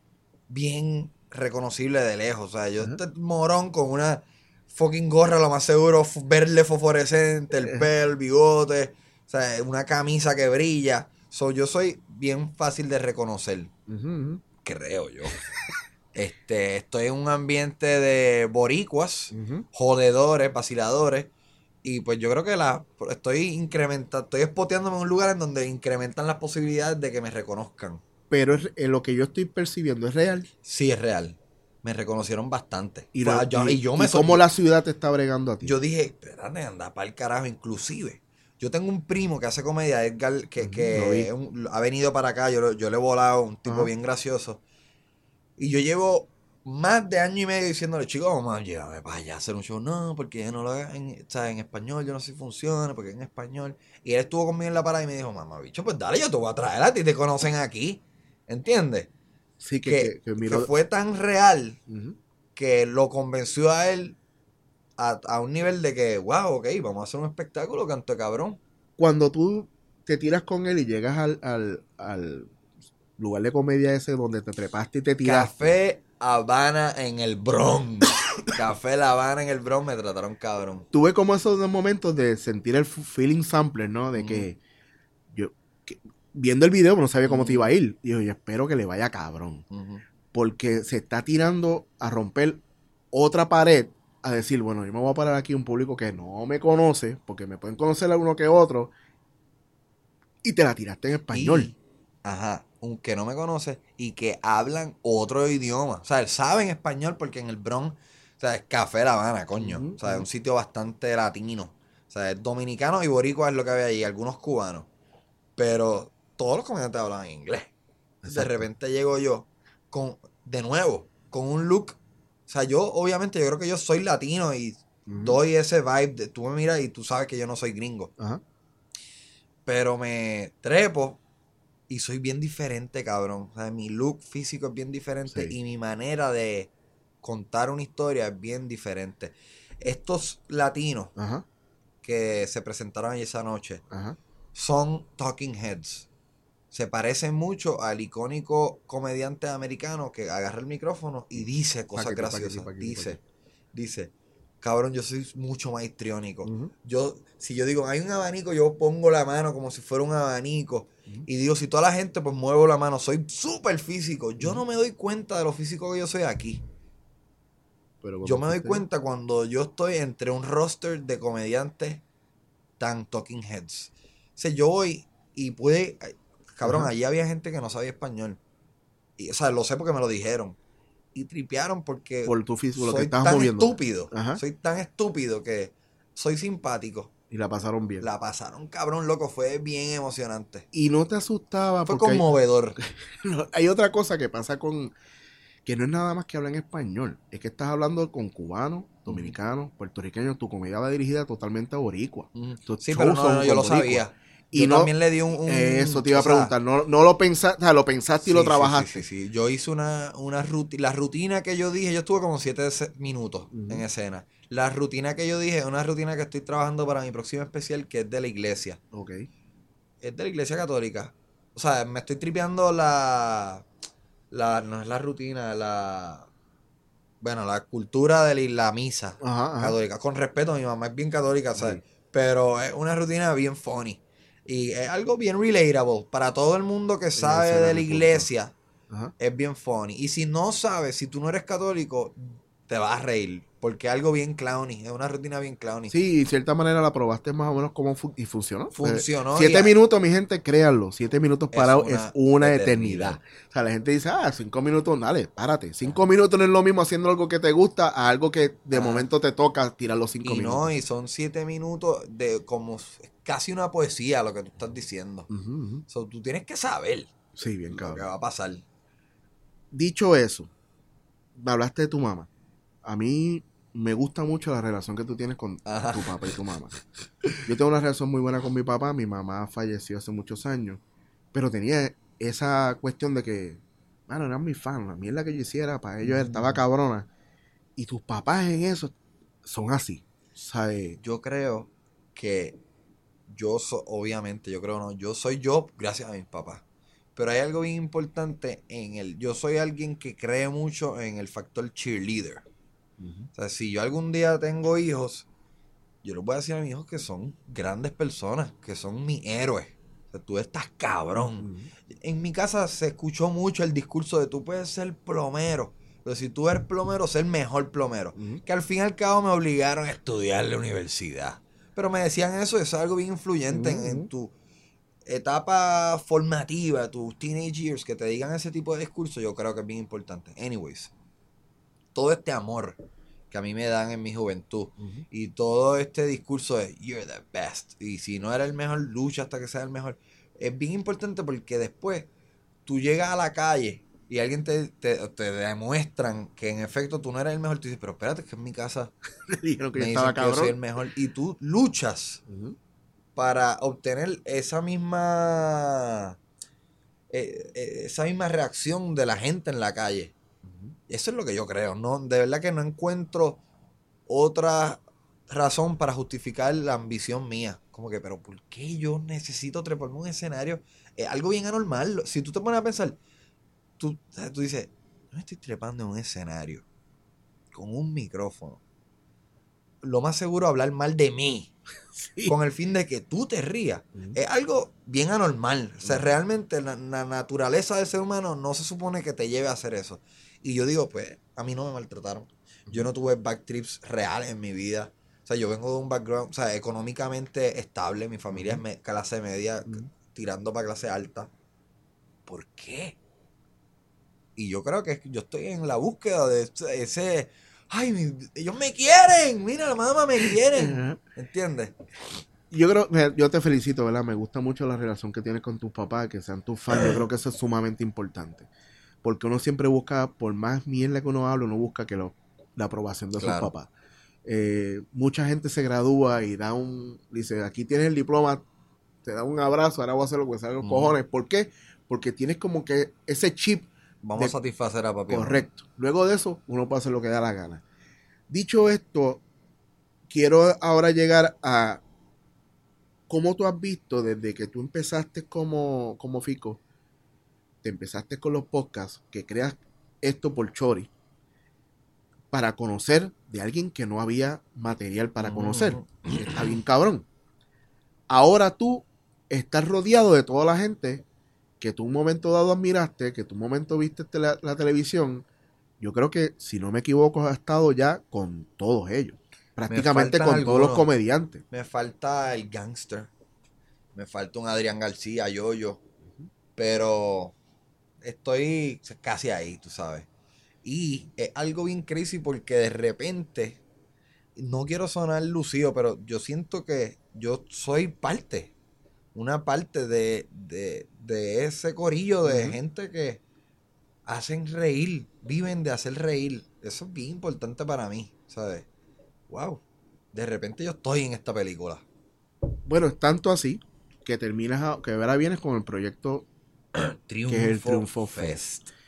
bien reconocible de lejos. O sea, yo Ajá. este morón con una fucking gorra, lo más seguro, f- verde fosforescente, el Ajá. pelo, el bigote. O sea, una camisa que brilla. So, yo soy bien fácil de reconocer. Uh-huh, uh-huh. Creo yo. Este, estoy en un ambiente de boricuas, Uh-huh. jodedores, vaciladores. Y pues yo creo que la estoy incrementando, estoy espoteándome en un lugar en donde incrementan las posibilidades de que me reconozcan. Pero es, eh, lo que yo estoy percibiendo es real. Sí, es real. Me reconocieron bastante. Y, Fue, lo, yo, y, y yo y me cómo la ciudad te está bregando a ti. Yo dije, espérate, anda para el carajo. Inclusive, yo tengo un primo que hace comedia, Edgar, que, Uh-huh, que un, ha venido para acá. Yo, yo le he volado, un tipo uh-huh. bien gracioso. Y yo llevo más de año y medio diciéndole, chicos, vamos a llévame para allá a hacer un show. No, porque yo no lo hago en, o sea, en español, yo no sé si funciona, porque en español. Y él estuvo conmigo en la parada y me dijo, mamá, bicho, pues dale, yo te voy a traer a ti, te conocen aquí. ¿Entiendes? Sí, que, que, que, que, miró... que fue tan real uh-huh. que lo convenció a él a, a un nivel de que, wow, ok, vamos a hacer un espectáculo, canto de cabrón. Cuando tú te tiras con él y llegas al, al, al lugar de comedia ese donde te trepaste y te tiraste. Café Habana en el Bronx. Café La Habana en el Bronx, me trataron cabrón. Tuve como esos momentos de sentir el feeling sampler, ¿no? De mm. que yo, que, viendo el video, no sabía cómo mm. te iba a ir. Y yo, yo espero que le vaya cabrón. Mm-hmm. Porque se está tirando a romper otra pared, a decir, bueno, yo me voy a parar aquí un público que no me conoce, porque me pueden conocer a uno que otro, y te la tiraste en español. Y, ajá, un que no me conoce y que hablan otro idioma. O sea, saben español porque en el Bronx, o sea, es Café La Habana, coño. Uh-huh, o sea, es uh-huh. un sitio bastante latino. O sea, es dominicano y boricua es lo que había ahí, algunos cubanos. Pero todos los comediantes hablan en inglés. Exacto. De repente llego yo con, de nuevo, con un look. O sea, yo obviamente yo creo que yo soy latino y uh-huh. doy ese vibe de, tú me miras y tú sabes que yo no soy gringo. Uh-huh. Pero me trepo y soy bien diferente, cabrón. O sea, mi look físico es bien diferente sí. y mi manera de contar una historia es bien diferente. Estos latinos uh-huh. que se presentaron allí esa noche uh-huh. son talking heads. Se parecen mucho al icónico comediante americano que agarra el micrófono y dice cosas paquete, graciosas. Paquete, paquete, dice, paquete. dice, cabrón, yo soy mucho más histriónico. Uh-huh. Yo, si yo digo, hay un abanico, yo pongo la mano como si fuera un abanico. Uh-huh. Y digo, si toda la gente, pues muevo la mano. Soy súper físico. Yo uh-huh. no me doy cuenta de lo físico que yo soy aquí. Pero yo me doy usted... cuenta cuando yo estoy entre un roster de comediantes tan talking heads. O sea, yo voy y puede... Cabrón, uh-huh. allí había gente que no sabía español. Y, o sea, lo sé porque me lo dijeron. Y tripearon porque por tu físico, soy lo que estás tan moviendo. estúpido. Uh-huh. Soy tan estúpido que soy simpático. Y la pasaron bien. La pasaron, cabrón, loco. Fue bien emocionante. Y no te asustaba. Fue conmovedor. Hay, no, hay otra cosa que pasa con... Que no es nada más que hablar en español. Es que estás hablando con cubanos, dominicanos, uh-huh. puertorriqueños. Tu comedia va dirigida totalmente a boricua. Uh-huh. Sí, pero no, no, yo lo sabía. Y yo no, también le di un... un eso te iba a preguntar. Sea, no, no lo pensaste, o sea, lo pensaste sí, y lo trabajaste. Sí, sí, sí, sí. Yo hice una, una rutina. La rutina que yo dije, yo estuve como siete minutos uh-huh. en escena. La rutina que yo dije es una rutina que estoy trabajando para mi próximo especial, que es de la iglesia. Ok. Es de la iglesia católica. O sea, me estoy tripeando la... la no es la rutina, la... Bueno, la cultura de la misa ajá, ajá. católica. Con respeto, mi mamá es bien católica, ¿sabes? Sí. Pero es una rutina bien funny. Y es algo bien relatable. Para todo el mundo que sabe de la iglesia, es bien funny. Y si no sabes, si tú no eres católico, te vas a reír. Porque es algo bien clowny. Es una rutina bien clowny. Sí, de cierta manera la probaste más o menos cómo fu- y funcionó. Funcionó. Siete y minutos, mi gente, créanlo. Siete minutos parados es una, es una eternidad. eternidad. O sea, la gente dice, ah, cinco minutos, dale, párate. Cinco Ajá. minutos no es lo mismo haciendo algo que te gusta a algo que de Ajá. momento te toca tirar los cinco y minutos. No, y son siete minutos de como casi una poesía lo que tú estás diciendo. Uh-huh, uh-huh. So, tú tienes que saber sí, bien, cabrón. lo que va a pasar. Dicho eso, me hablaste de tu mamá. A mí me gusta mucho la relación que tú tienes con Ajá. tu papá y tu mamá. Yo tengo una relación muy buena con mi papá. Mi mamá falleció hace muchos años. Pero tenía esa cuestión de que, bueno, eran mis fans. La mierda que yo hiciera para ellos mm. estaba cabrona. Y tus papás en eso son así. ¿Sabes? Yo creo que yo soy, obviamente, yo creo no, yo soy yo gracias a mis papás. Pero hay algo bien importante en el, yo soy alguien que cree mucho en el factor cheerleader. Uh-huh. O sea, si yo algún día tengo hijos, yo les voy a decir a mis hijos que son grandes personas, que son mis héroes. O sea, tú estás cabrón. Uh-huh. En mi casa se escuchó mucho el discurso de tú puedes ser plomero, pero si tú eres plomero, ser mejor plomero. Uh-huh. Que al fin y al cabo me obligaron a estudiar en la universidad. Pero me decían eso, eso es algo bien influyente uh-huh. en, en tu etapa formativa, tus teenage years, que te digan ese tipo de discurso, yo creo que es bien importante. Anyways, todo este amor que a mí me dan en mi juventud uh-huh. y todo este discurso de you're the best, y si no eres el mejor, lucha hasta que sea el mejor, es bien importante porque después tú llegas a la calle y alguien te, te, te demuestran que en efecto tú no eres el mejor, tú dices, pero espérate, que en mi casa dijeron que me estaba dicen cabrón. Que yo soy el mejor, y tú luchas uh-huh. para obtener esa misma eh, eh, esa misma reacción de la gente en la calle. Uh-huh. Eso es lo que yo creo. No, de verdad que no encuentro otra razón para justificar la ambición mía. Como que, pero ¿por qué yo necesito treparme un escenario? Es algo bien anormal. Si tú te pones a pensar, tú, tú dices, no me estoy trepando en un escenario con un micrófono. Lo más seguro hablar mal de mí. Sí. Con el fin de que tú te rías. Uh-huh. Es algo bien anormal. O sea, uh-huh. realmente la, la naturaleza del ser humano no se supone que te lleve a hacer eso. Y yo digo, pues, a mí no me maltrataron. Uh-huh. Yo no tuve backtrips reales en mi vida. O sea, yo vengo de un background, o sea, económicamente estable. Mi familia uh-huh. es me, clase media, uh-huh. tirando para clase alta. ¿Por qué? Y yo creo que yo estoy en la búsqueda de ese... Ay, mi, ellos me quieren. Mira, la mamá me quieren. ¿Entiendes? Yo creo, yo te felicito, ¿verdad? Me gusta mucho la relación que tienes con tus papás, que sean tus fans. Yo creo que eso es sumamente importante. Porque uno siempre busca, por más mierda que uno hable, uno busca que lo, la aprobación de claro. sus papás. Eh, mucha gente se gradúa y da un, dice, aquí tienes el diploma, te da un abrazo, ahora voy a hacer lo que salga los mm. cojones. ¿Por qué? Porque tienes como que ese chip. Vamos de, a satisfacer a papi. Correcto. Mamá. Luego de eso, uno puede hacer lo que da la gana. Dicho esto, quiero ahora llegar a cómo tú has visto desde que tú empezaste como, como Fico, te empezaste con los podcasts, que creas esto por Chori, para conocer de alguien que no había material para conocer. Uh-huh. Está bien cabrón. Ahora tú estás rodeado de toda la gente que tú un momento dado admiraste, que tú un momento viste la, la televisión. Yo creo que, si no me equivoco, has estado ya con todos ellos. Prácticamente con algunos, todos los comediantes. Me falta el gangster. Me falta un Adrián García, Yoyo. Uh-huh. Pero estoy casi ahí, tú sabes. Y es algo bien crazy porque de repente, no quiero sonar lucido, pero yo siento que yo soy parte. Una parte de, de, de ese corillo de uh-huh. gente que hacen reír, viven de hacer reír. Eso es bien importante para mí, ¿sabes? Wow, de repente yo estoy en esta película. Bueno, es tanto así que terminas, a, que ahora vienes con el proyecto Triunfo, que es el Triunfo Fest. Fest.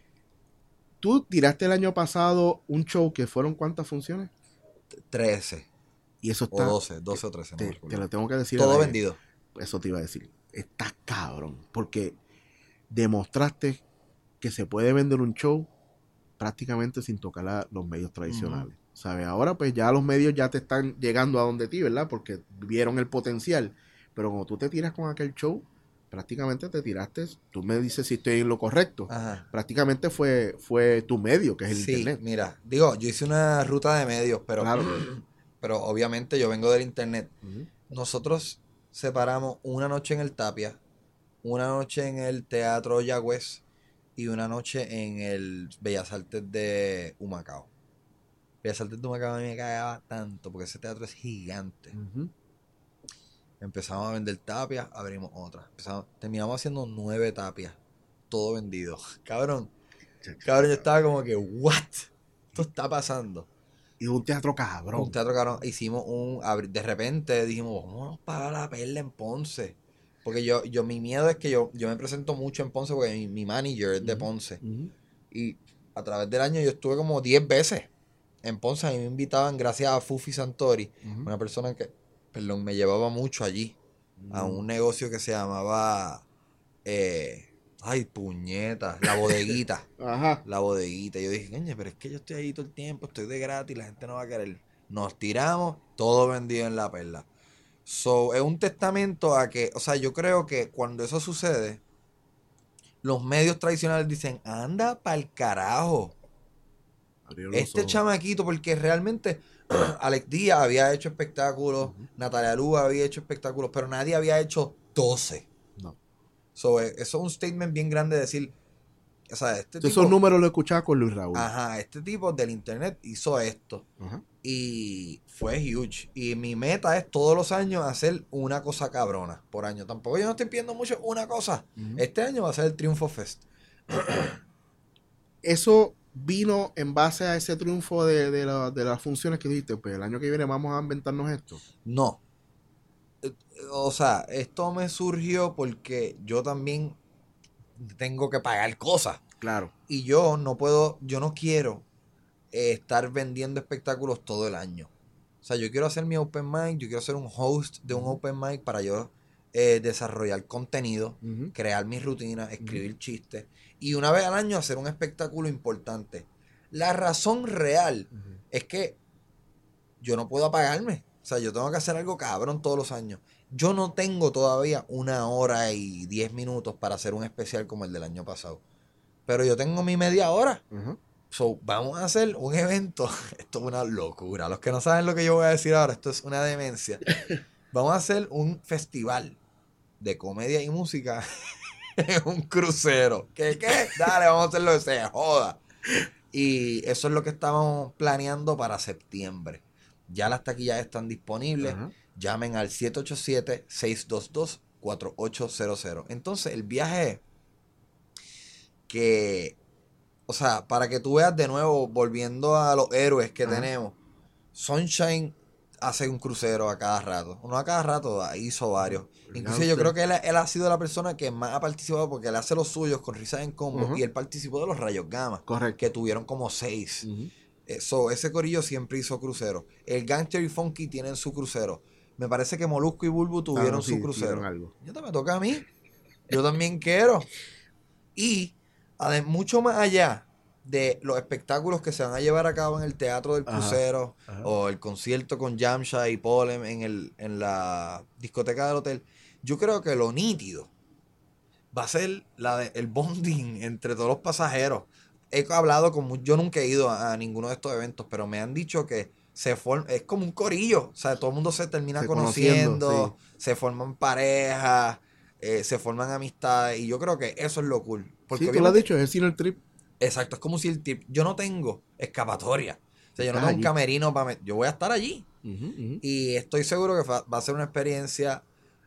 Tú tiraste el año pasado un show que fueron ¿cuántas funciones? trece. Y eso está... O doce, doce o trece. Te, no te lo tengo que decir. Todo vendido. Eso te iba a decir. Está cabrón. Porque demostraste que se puede vender un show prácticamente sin tocar a los medios tradicionales. Uh-huh. ¿Sabes? Ahora pues ya los medios ya te están llegando a donde ti, ¿verdad? Porque vieron el potencial. Pero cuando tú te tiras con aquel show, prácticamente te tiraste, tú me dices si estoy en lo correcto. Ajá. Prácticamente fue, fue tu medio, que es el sí, internet. Mira, digo, yo hice una ruta de medios, pero, claro. pero obviamente yo vengo del internet. Uh-huh. Nosotros separamos una noche en el Tapia, una noche en el Teatro Yagüez y una noche en el Bellas Artes de Humacao. Bellas Artes de Humacao a mí me cagaba tanto porque ese teatro es gigante. Uh-huh. Empezamos a vender tapias, abrimos otra. Empezamos, terminamos haciendo nueve tapias, todo vendido. Cabrón, cabrón, yo estaba como que, ¿what? Esto está pasando. Y un teatro cabrón. Un teatro cabrón. Hicimos un, de repente dijimos, vamos para la perla en Ponce. Porque yo, yo mi miedo es que yo, yo me presento mucho en Ponce porque mi, mi manager es de uh-huh. Ponce. Uh-huh. Y a través del año yo estuve como diez veces en Ponce. A mí me invitaban gracias a Fufi Santori, uh-huh. una persona que, perdón, me llevaba mucho allí. Uh-huh. A un negocio que se llamaba, eh, ay, puñeta, La Bodeguita. Ajá. La Bodeguita. Y yo dije, coño, pero es que yo estoy ahí todo el tiempo, estoy de gratis, la gente no va a querer. nos tiramos, todo vendido en La Perla. So, es un testamento a que, o sea, yo creo que cuando eso sucede, los medios tradicionales dicen, anda pa'l carajo. Este chamaquito, porque realmente Alex Díaz había hecho espectáculos, uh-huh. Natalia Lua había hecho espectáculos, pero nadie había hecho doce. No. So, eso es un statement bien grande de decir, o sea, este so, tipo... Esos números los escuchaba con Luis Raúl. Ajá, este tipo del internet hizo esto. Uh-huh. Y fue huge. Y mi meta es todos los años hacer una cosa cabrona por año. Tampoco yo no estoy pidiendo mucho una cosa. Uh-huh. Este año va a ser el Triunfo Fest. Eso vino en base a ese triunfo de, de, la, de las funciones que dijiste. Pues el año que viene vamos a inventarnos esto. No. O sea, esto me surgió porque yo también tengo que pagar cosas. Claro. Y yo no puedo, yo no quiero eh, estar vendiendo espectáculos todo el año. O sea, yo quiero hacer mi open mic, yo quiero ser un host de un open mic para yo eh, desarrollar contenido, uh-huh. crear mis rutinas, escribir uh-huh. chistes. Y una vez al año hacer un espectáculo importante. La razón real uh-huh. es que yo no puedo apagarme. O sea, yo tengo que hacer algo cabrón todos los años. Yo no tengo todavía una hora y diez minutos para hacer un especial como el del año pasado. Pero yo tengo mi media hora. Uh-huh. So, vamos a hacer un evento. Esto es una locura. Los que no saben lo que yo voy a decir ahora, esto es una demencia. Vamos a hacer un festival de comedia y música en un crucero. ¿Qué, qué? Dale, vamos a hacerlo que se joda. Y eso es lo que estábamos planeando para septiembre. Ya las taquillas están disponibles. Uh-huh. Llamen al siete ocho siete, seis dos dos, cuatro ocho cero cero. Entonces, el viaje es que, o sea, para que tú veas de nuevo, volviendo a los héroes que uh-huh. tenemos, Sunshine hace un crucero a cada rato. No a cada rato, hizo varios. Incluso yo creo que él, él ha sido la persona que más ha participado porque él hace los suyos con Risas en Combo uh-huh. y él participó de los Rayos Gamma. Correcto. Que tuvieron como seis. Uh-huh. So, ese corillo siempre hizo crucero. El Gangster y Funky tienen su crucero. Me parece que Molusco y Bulbu tuvieron ah, no, su sí, crucero. Algo. Ya te me toca a mí. Yo también quiero. Y además, mucho más allá de los espectáculos que se van a llevar a cabo en el Teatro del Crucero, ajá, ajá. o el concierto con Yamcha y Polem en, el, en la discoteca del hotel, yo creo que lo nítido va a ser la de, el bonding entre todos los pasajeros. He hablado con... Yo nunca he ido a, a ninguno de estos eventos, pero me han dicho que se forma, es como un corillo. O sea, todo el mundo se termina se conociendo, sí. se forman parejas, eh, se forman amistades. Y yo creo que eso es lo cool. Porque sí, tú lo has dicho, es el cine el trip. Exacto, es como si el trip... Yo no tengo escapatoria. O sea, yo no tengo allí un camerino para... Me, yo voy a estar allí. Uh-huh, uh-huh. Y estoy seguro que va, va a ser una experiencia...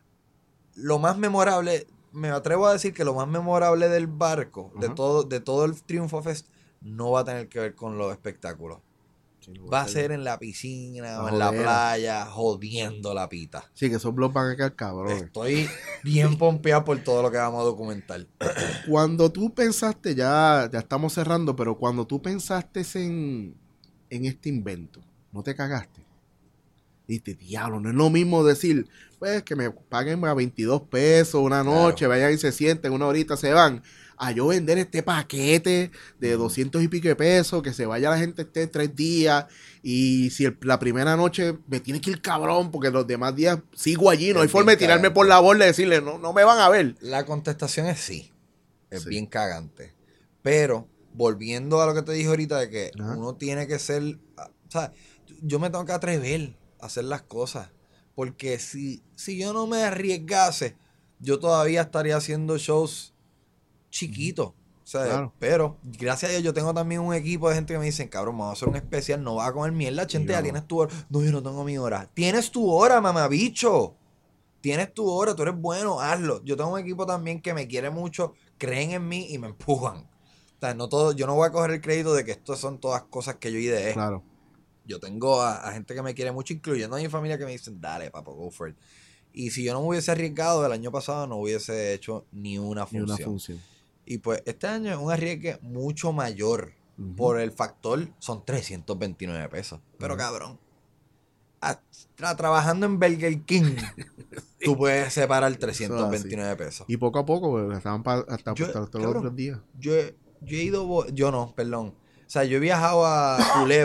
Lo más memorable... Me atrevo a decir que lo más memorable del barco, uh-huh. de todo de todo el Triunfo Fest, no va a tener que ver con los espectáculos. Sí, no va, va a ser en la piscina o en la playa, jodiendo la pita. Sí, que esos blogs van a quedar cabrones. Estoy bien pompeado por todo lo que vamos a documentar. Cuando tú pensaste, ya, ya estamos cerrando, pero cuando tú pensaste en, en este invento, ¿no te cagaste? Dijiste, diablo, no es lo mismo decir, pues que me paguen a veintidós pesos una noche, claro. vayan y se sienten, una horita se van, a yo vender este paquete de doscientos y pico de pesos, que se vaya la gente esté tres días, y si el, la primera noche me tiene que ir cabrón, porque los demás días sigo allí, no es hay forma de tirarme cagante. Por la borda y decirle, no, no me van a ver. La contestación es sí, es sí. bien cagante, pero volviendo a lo que te dije ahorita, de que Ajá. uno tiene que ser, o sea, yo me tengo que atrever hacer las cosas, porque si, si yo no me arriesgase, yo todavía estaría haciendo shows chiquitos, o sea, claro. pero gracias a Dios yo tengo también un equipo de gente que me dicen, cabrón, vamos a hacer un especial, no vas a comer mierda, gente, ya tienes tu hora. No, yo no tengo mi hora. Tienes tu hora, mamabicho, tienes tu hora, tú eres bueno, hazlo. Yo tengo un equipo también que me quiere mucho, creen en mí y me empujan. O sea, no todo, yo no voy a coger el crédito de que estas son todas cosas que yo ideé. Claro. Yo tengo a, a gente que me quiere mucho, incluyendo a mi familia, que me dicen, dale, papo, go for it. Y si yo no me hubiese arriesgado el año pasado, no hubiese hecho ni una función. Ni una función. Y pues este año es un arriesgue mucho mayor. Uh-huh. Por el factor, son trescientos veintinueve pesos. Pero uh-huh. cabrón, a, tra, trabajando en Burger King, sí. tú puedes separar trescientos veintinueve pesos. Y poco a poco, estaban pa, hasta, yo, hasta, hasta los otros días. Yo, yo he ido, yo no, perdón. O sea, yo he viajado a Culebra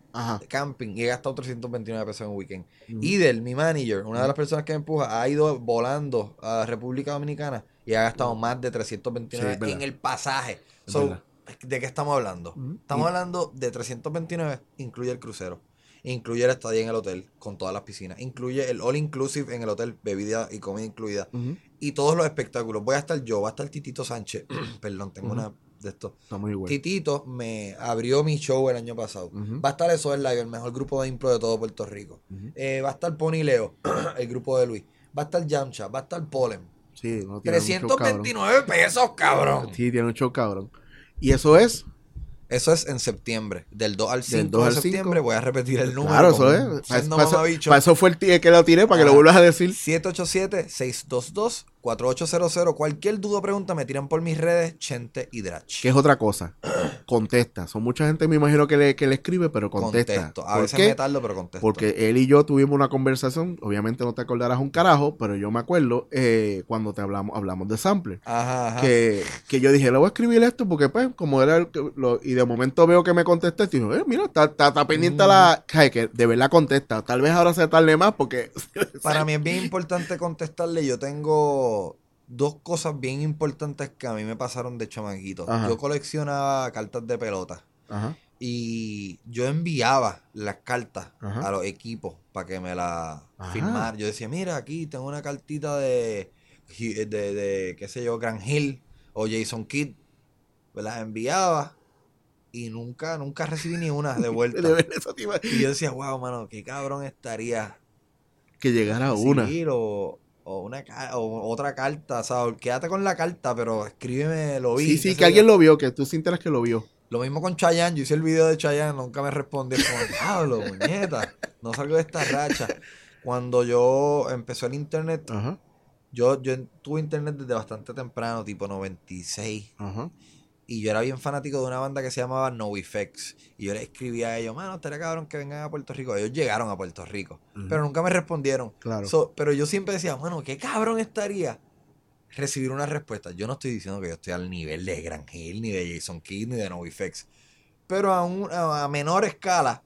Ajá. de camping y he gastado trescientos veintinueve pesos en un weekend. Uh-huh. Idel, mi manager, una uh-huh. de las personas que me empuja, ha ido volando a República Dominicana y ha gastado uh-huh. más de trescientos veintinueve sí, en el pasaje. So, ¿de qué estamos hablando? Uh-huh. Estamos y... hablando de trescientos veintinueve, incluye el crucero, incluye el estadía en el hotel con todas las piscinas, incluye el all inclusive en el hotel, bebida y comida incluida, uh-huh. y todos los espectáculos. Voy a estar yo, va a estar Titito Sánchez, perdón, tengo uh-huh. una de esto. Está muy bueno. Titito me abrió mi show el año pasado. Uh-huh. Va a estar eso el live, el mejor grupo de impro de todo Puerto Rico. Uh-huh. Eh, va a estar Pony Leo, el grupo de Luis. Va a estar Yamcha, va a estar Polen. Sí, no, trescientos veintinueve pesos, cabrón. Sí, tiene un show, cabrón. ¿Y eso es? Eso es en septiembre. Del dos al cinco de al septiembre. cinco. Voy a repetir el número. Claro, eso es. Para, para, eso, para eso fue el t- que lo tiré, para ah, que lo vuelvas a decir. siete ocho siete, seis dos dos, cuatro ocho cero cero. Cualquier duda o pregunta me tiran por mis redes, Chente y Drach. ¿Qué es otra cosa? Contesta. Son mucha gente, me imagino, que le, que le escribe, pero contesta. Contesto. A veces me tardo, pero contesto. Porque él y yo tuvimos una conversación. Obviamente no te acordarás un carajo, pero yo me acuerdo eh, cuando te hablamos hablamos de Sampler. Ajá, ajá. Que, que yo dije, le voy a escribir esto porque, pues, como era el, lo, y de momento veo que me contesté y digo, eh, mira, está, está, está pendiente mm. la... Que de verdad contesta. Tal vez ahora se tarde más porque... Para mí es bien importante contestarle. Yo tengo dos cosas bien importantes que a mí me pasaron de chamaquito. Ajá. Yo coleccionaba cartas de pelota. Ajá. Y yo enviaba las cartas Ajá. a los equipos para que me las firmaran. Yo decía, mira, aquí tengo una cartita de, de, de, de qué sé yo, Grant Hill o Jason Kidd. Me las enviaba. Y nunca, nunca recibí ni una de vuelta. Y yo decía, wow, mano, qué cabrón estaría que llegara una. O, o una o otra carta, o sea, quédate con la carta, pero escríbeme, lo vi. Sí, sí, que alguien lo vio, que tú sientas que lo vio. Lo mismo con Chayanne, yo hice el video de Chayanne, nunca me respondió. Como, Pablo, muñeta, no salgo de esta racha. Cuando yo empezó el internet, Ajá. yo, yo tuve internet desde bastante temprano, tipo noventa y seis. Ajá. Y yo era bien fanático de una banda que se llamaba NoFX. Y yo le escribía a ellos, mano, estaría cabrón que vengan a Puerto Rico. Ellos llegaron a Puerto Rico. Uh-huh. Pero nunca me respondieron. Claro. So, pero yo siempre decía, mano, qué cabrón estaría recibir una respuesta. Yo no estoy diciendo que yo estoy al nivel de Grant Hill, ni de Jason Kidd, ni de NoFX. Pero a, un, a, a menor escala,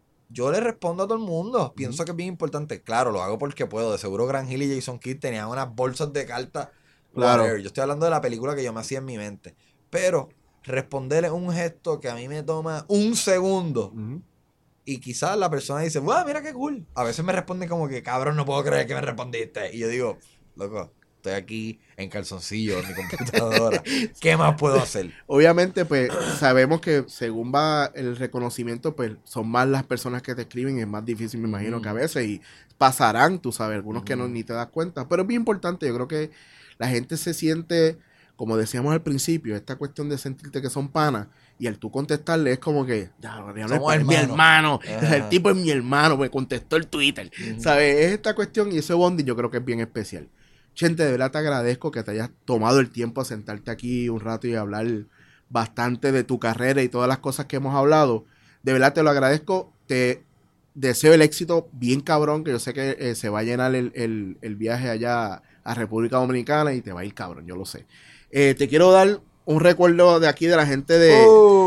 yo le respondo a todo el mundo. Uh-huh. Pienso que es bien importante. Claro, lo hago porque puedo. De seguro Grant Hill y Jason Kidd tenían unas bolsas de cartas. Claro. Whatever. Yo estoy hablando de la película que yo me hacía en mi mente. Pero responderle un gesto que a mí me toma un segundo uh-huh. y quizás la persona dice, wow, mira qué cool. A veces me responde como que, cabrón, no puedo creer que me respondiste. Y yo digo, loco, estoy aquí en calzoncillo en mi computadora. ¿Qué más puedo hacer? Obviamente, pues, sabemos que según va el reconocimiento, pues, son más las personas que te escriben. Es más difícil, me imagino, mm. que a veces. Y pasarán, tú sabes, algunos mm. que no ni te das cuenta. Pero es bien importante. Yo creo que la gente se siente... Como decíamos al principio, esta cuestión de sentirte que son panas y el tú contestarle es como que, ya, no es mi hermano, Ajá. el tipo es mi hermano, pues contestó el Twitter, uh-huh. ¿sabes? Es esta cuestión y ese bonding yo creo que es bien especial. Chente, de verdad te agradezco que te hayas tomado el tiempo a sentarte aquí un rato y hablar bastante de tu carrera y todas las cosas que hemos hablado. De verdad te lo agradezco, te deseo el éxito bien cabrón, que yo sé que eh, se va a llenar el, el, el viaje allá a República Dominicana y te va a ir cabrón, yo lo sé. Eh, te quiero dar un recuerdo de aquí de la gente de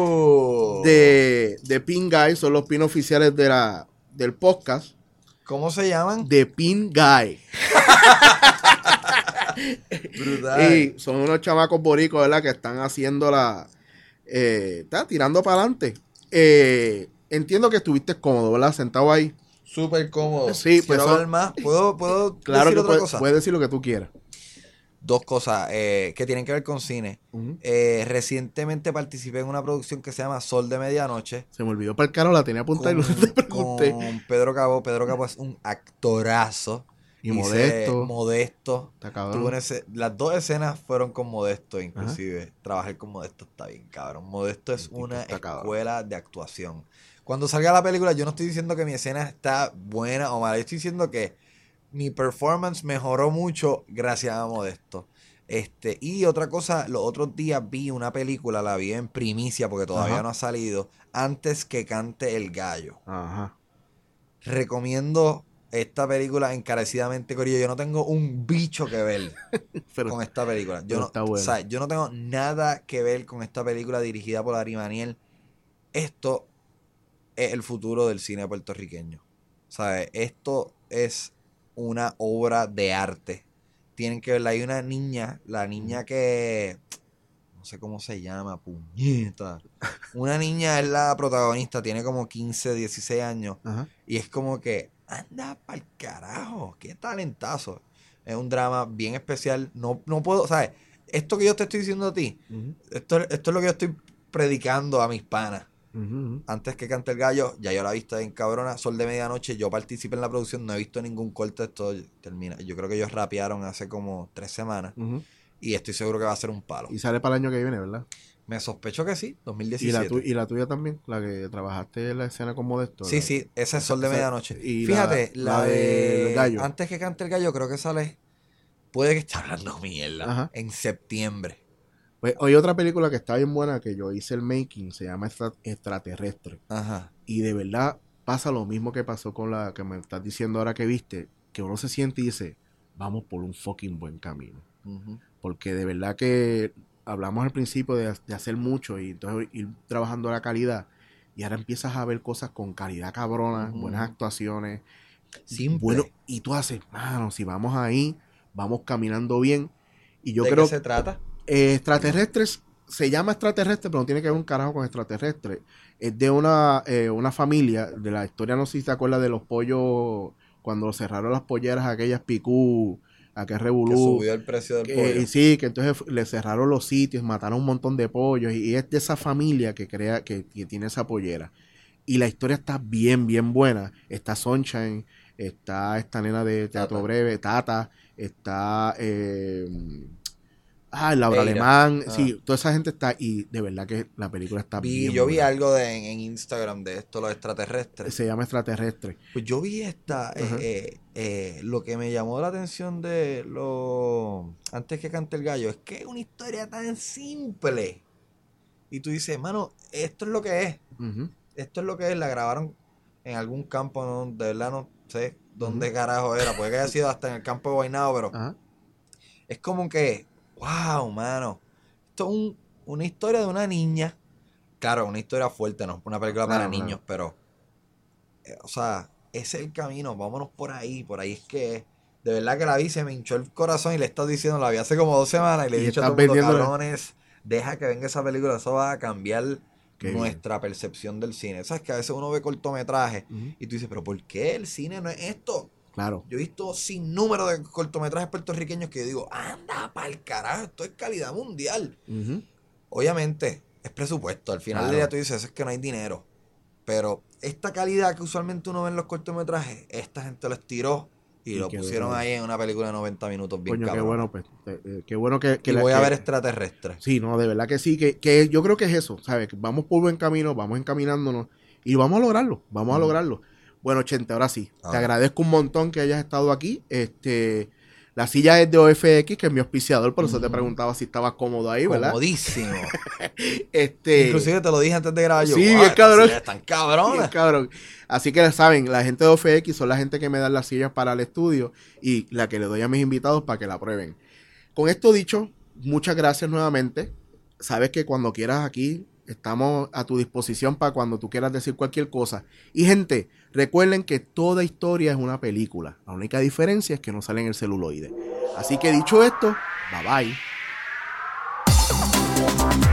oh. de, de Pin Guy, son los pin oficiales de la, del podcast. ¿Cómo se llaman? De Pin Guy. Brutal. Y son unos chamacos boricos, ¿verdad? Que están haciendo la eh, está tirando para adelante. Eh, entiendo que estuviste cómodo, ¿verdad? Sentado ahí. Súper cómodo. Sí, pues son... hablar más. ¿Puedo, puedo claro decir que otra puede, cosa? Puedes decir lo que tú quieras. Dos cosas eh, que tienen que ver con cine. Uh-huh. Eh, recientemente participé en una producción que se llama Sol de Medianoche. Se me olvidó para el caro, la tenía apuntada y no te pregunté. Con Pedro Cabo. Pedro Cabo es un actorazo. Y Hice Modesto. Modesto. Está cabrón. Ese, las dos escenas fueron con Modesto, inclusive. Ajá. Trabajar con Modesto está bien, cabrón. Modesto es una escuela cabrón. de actuación. Cuando salga la película, yo no estoy diciendo que mi escena está buena o mala. Yo estoy diciendo que mi performance mejoró mucho gracias a Modesto. Este, y otra cosa, los otros días vi una película, la vi en primicia porque todavía Ajá. no ha salido, Antes que cante el gallo. Ajá. Recomiendo esta película encarecidamente, corillo. Yo no tengo un bicho que ver pero, con esta película. Yo no, bueno. o sea, yo no tengo nada que ver con esta película dirigida por Ari Maniel. Esto es el futuro del cine puertorriqueño. ¿Sabes? Esto es una obra de arte. Tienen que verla. Hay una niña, la niña que... no sé cómo se llama, puñeta. Una niña es la protagonista, tiene como quince, dieciséis años. Ajá. Y es como que, anda pa'l carajo, qué talentazo. Es un drama bien especial. No, no puedo, ¿sabes? Esto que yo te estoy diciendo a ti, uh-huh. esto, esto es lo que yo estoy predicando a mis panas. Uh-huh. Antes que cante el gallo, ya yo la he visto en cabrona. Sol de Medianoche, yo participé en la producción, no he visto ningún corte. Esto termina. Yo creo que ellos rapearon hace como tres semanas. Uh-huh. Y estoy seguro que va a ser un palo. Y sale para el año que viene, ¿verdad? Me sospecho que sí, dos mil diecisiete. ¿Y la, tu- y la tuya también? La que trabajaste en la escena con Modesto. Sí, la, sí, esa es Sol de Medianoche. Y fíjate, la, la, la de, de gallo. Antes que cante el gallo, creo que sale... Puede que esté hablando mierda. Ajá. En septiembre. Pues hoy otra película que está bien buena, que yo hice el making, se llama Extra- Extraterrestre. Ajá. Y de verdad pasa lo mismo que pasó con la que me estás diciendo ahora que viste, que uno se siente y dice, vamos por un fucking buen camino. Uh-huh. Porque de verdad que hablamos al principio de, de hacer mucho y entonces ir trabajando la calidad y ahora empiezas a ver cosas con calidad cabrona, uh-huh. buenas actuaciones. Simple. Bueno, y tú haces, mano, si vamos ahí, vamos caminando bien. Y yo ¿De creo qué se trata? Eh, extraterrestres, se llama extraterrestre, pero no tiene que ver un carajo con extraterrestre. Es de una, eh, una familia, de la historia, no sé si te acuerdas de los pollos, cuando cerraron las polleras, aquellas picú, aquel revolú. Que subió el precio del que, pollo. Y sí, que entonces le cerraron los sitios, mataron un montón de pollos, y, y es de esa familia que crea, que, que tiene esa pollera. Y la historia está bien, bien buena. Está Sunshine, está esta nena de Teatro Tata. Breve, Tata, está... Eh, Ah, Laura Eira. Alemán, ah. sí, toda esa gente está, y de verdad que la película está vi, bien Yo buena. vi algo de, en, en Instagram de esto, los extraterrestres. Se llama Extraterrestre. Pues yo vi esta, uh-huh. eh, eh, lo que me llamó la atención de lo antes que cante el gallo, es que es una historia tan simple. Y tú dices, mano, esto es lo que es. Uh-huh. Esto es lo que es, la grabaron en algún campo, no, de verdad no sé dónde uh-huh. carajo era, puede que haya sido hasta en el campo de Guaynabo, pero uh-huh. es como que... wow, mano. Esto es un, una historia de una niña. Claro, una historia fuerte, no una película claro, para claro. niños, pero eh, o sea, ese es el camino, vámonos por ahí, por ahí es que de verdad que la vi, se me hinchó el corazón y le he estado diciendo, la vi hace como dos semanas y le he dicho a todo el mundo, cabrones, deja que venga esa película, eso va a cambiar Qué nuestra bien. percepción del cine. Sabes que a veces uno ve cortometrajes uh-huh. y tú dices, pero ¿por qué el cine no es esto? Claro. Yo he visto sin número de cortometrajes puertorriqueños que yo digo, anda pa'l carajo, esto es calidad mundial. Uh-huh. Obviamente, es presupuesto. Al final claro. del día tú dices, es que no hay dinero. Pero esta calidad que usualmente uno ve en los cortometrajes, esta gente lo estiró y, y lo pusieron bueno. ahí en una película de noventa minutos bien Coño, cabrón. qué bueno, pues. Eh, qué bueno que... que y la, voy que, a ver Extraterrestre. Sí, no, de verdad que sí. Que, que yo creo que es eso, ¿sabes? Que vamos por buen camino, vamos encaminándonos y vamos a lograrlo, vamos uh-huh. a lograrlo. Bueno, Chente, ahora sí. Ah. Te agradezco un montón que hayas estado aquí. Este, la silla es de O F X, que es mi auspiciador, por eso mm. te preguntaba si estabas cómodo ahí, ¿verdad? Comodísimo. este, Inclusive te lo dije antes de grabar yo. Sí, bien cabrón. Están cabrones. Bien cabrón. Así que saben, la gente de O F X son la gente que me dan las sillas para el estudio y la que le doy a mis invitados para que la prueben. Con esto dicho, muchas gracias nuevamente. Sabes que cuando quieras aquí... estamos a tu disposición para cuando tú quieras decir cualquier cosa. Y gente, recuerden que toda historia es una película. La única diferencia es que no sale en el celuloide. Así que dicho esto, bye bye.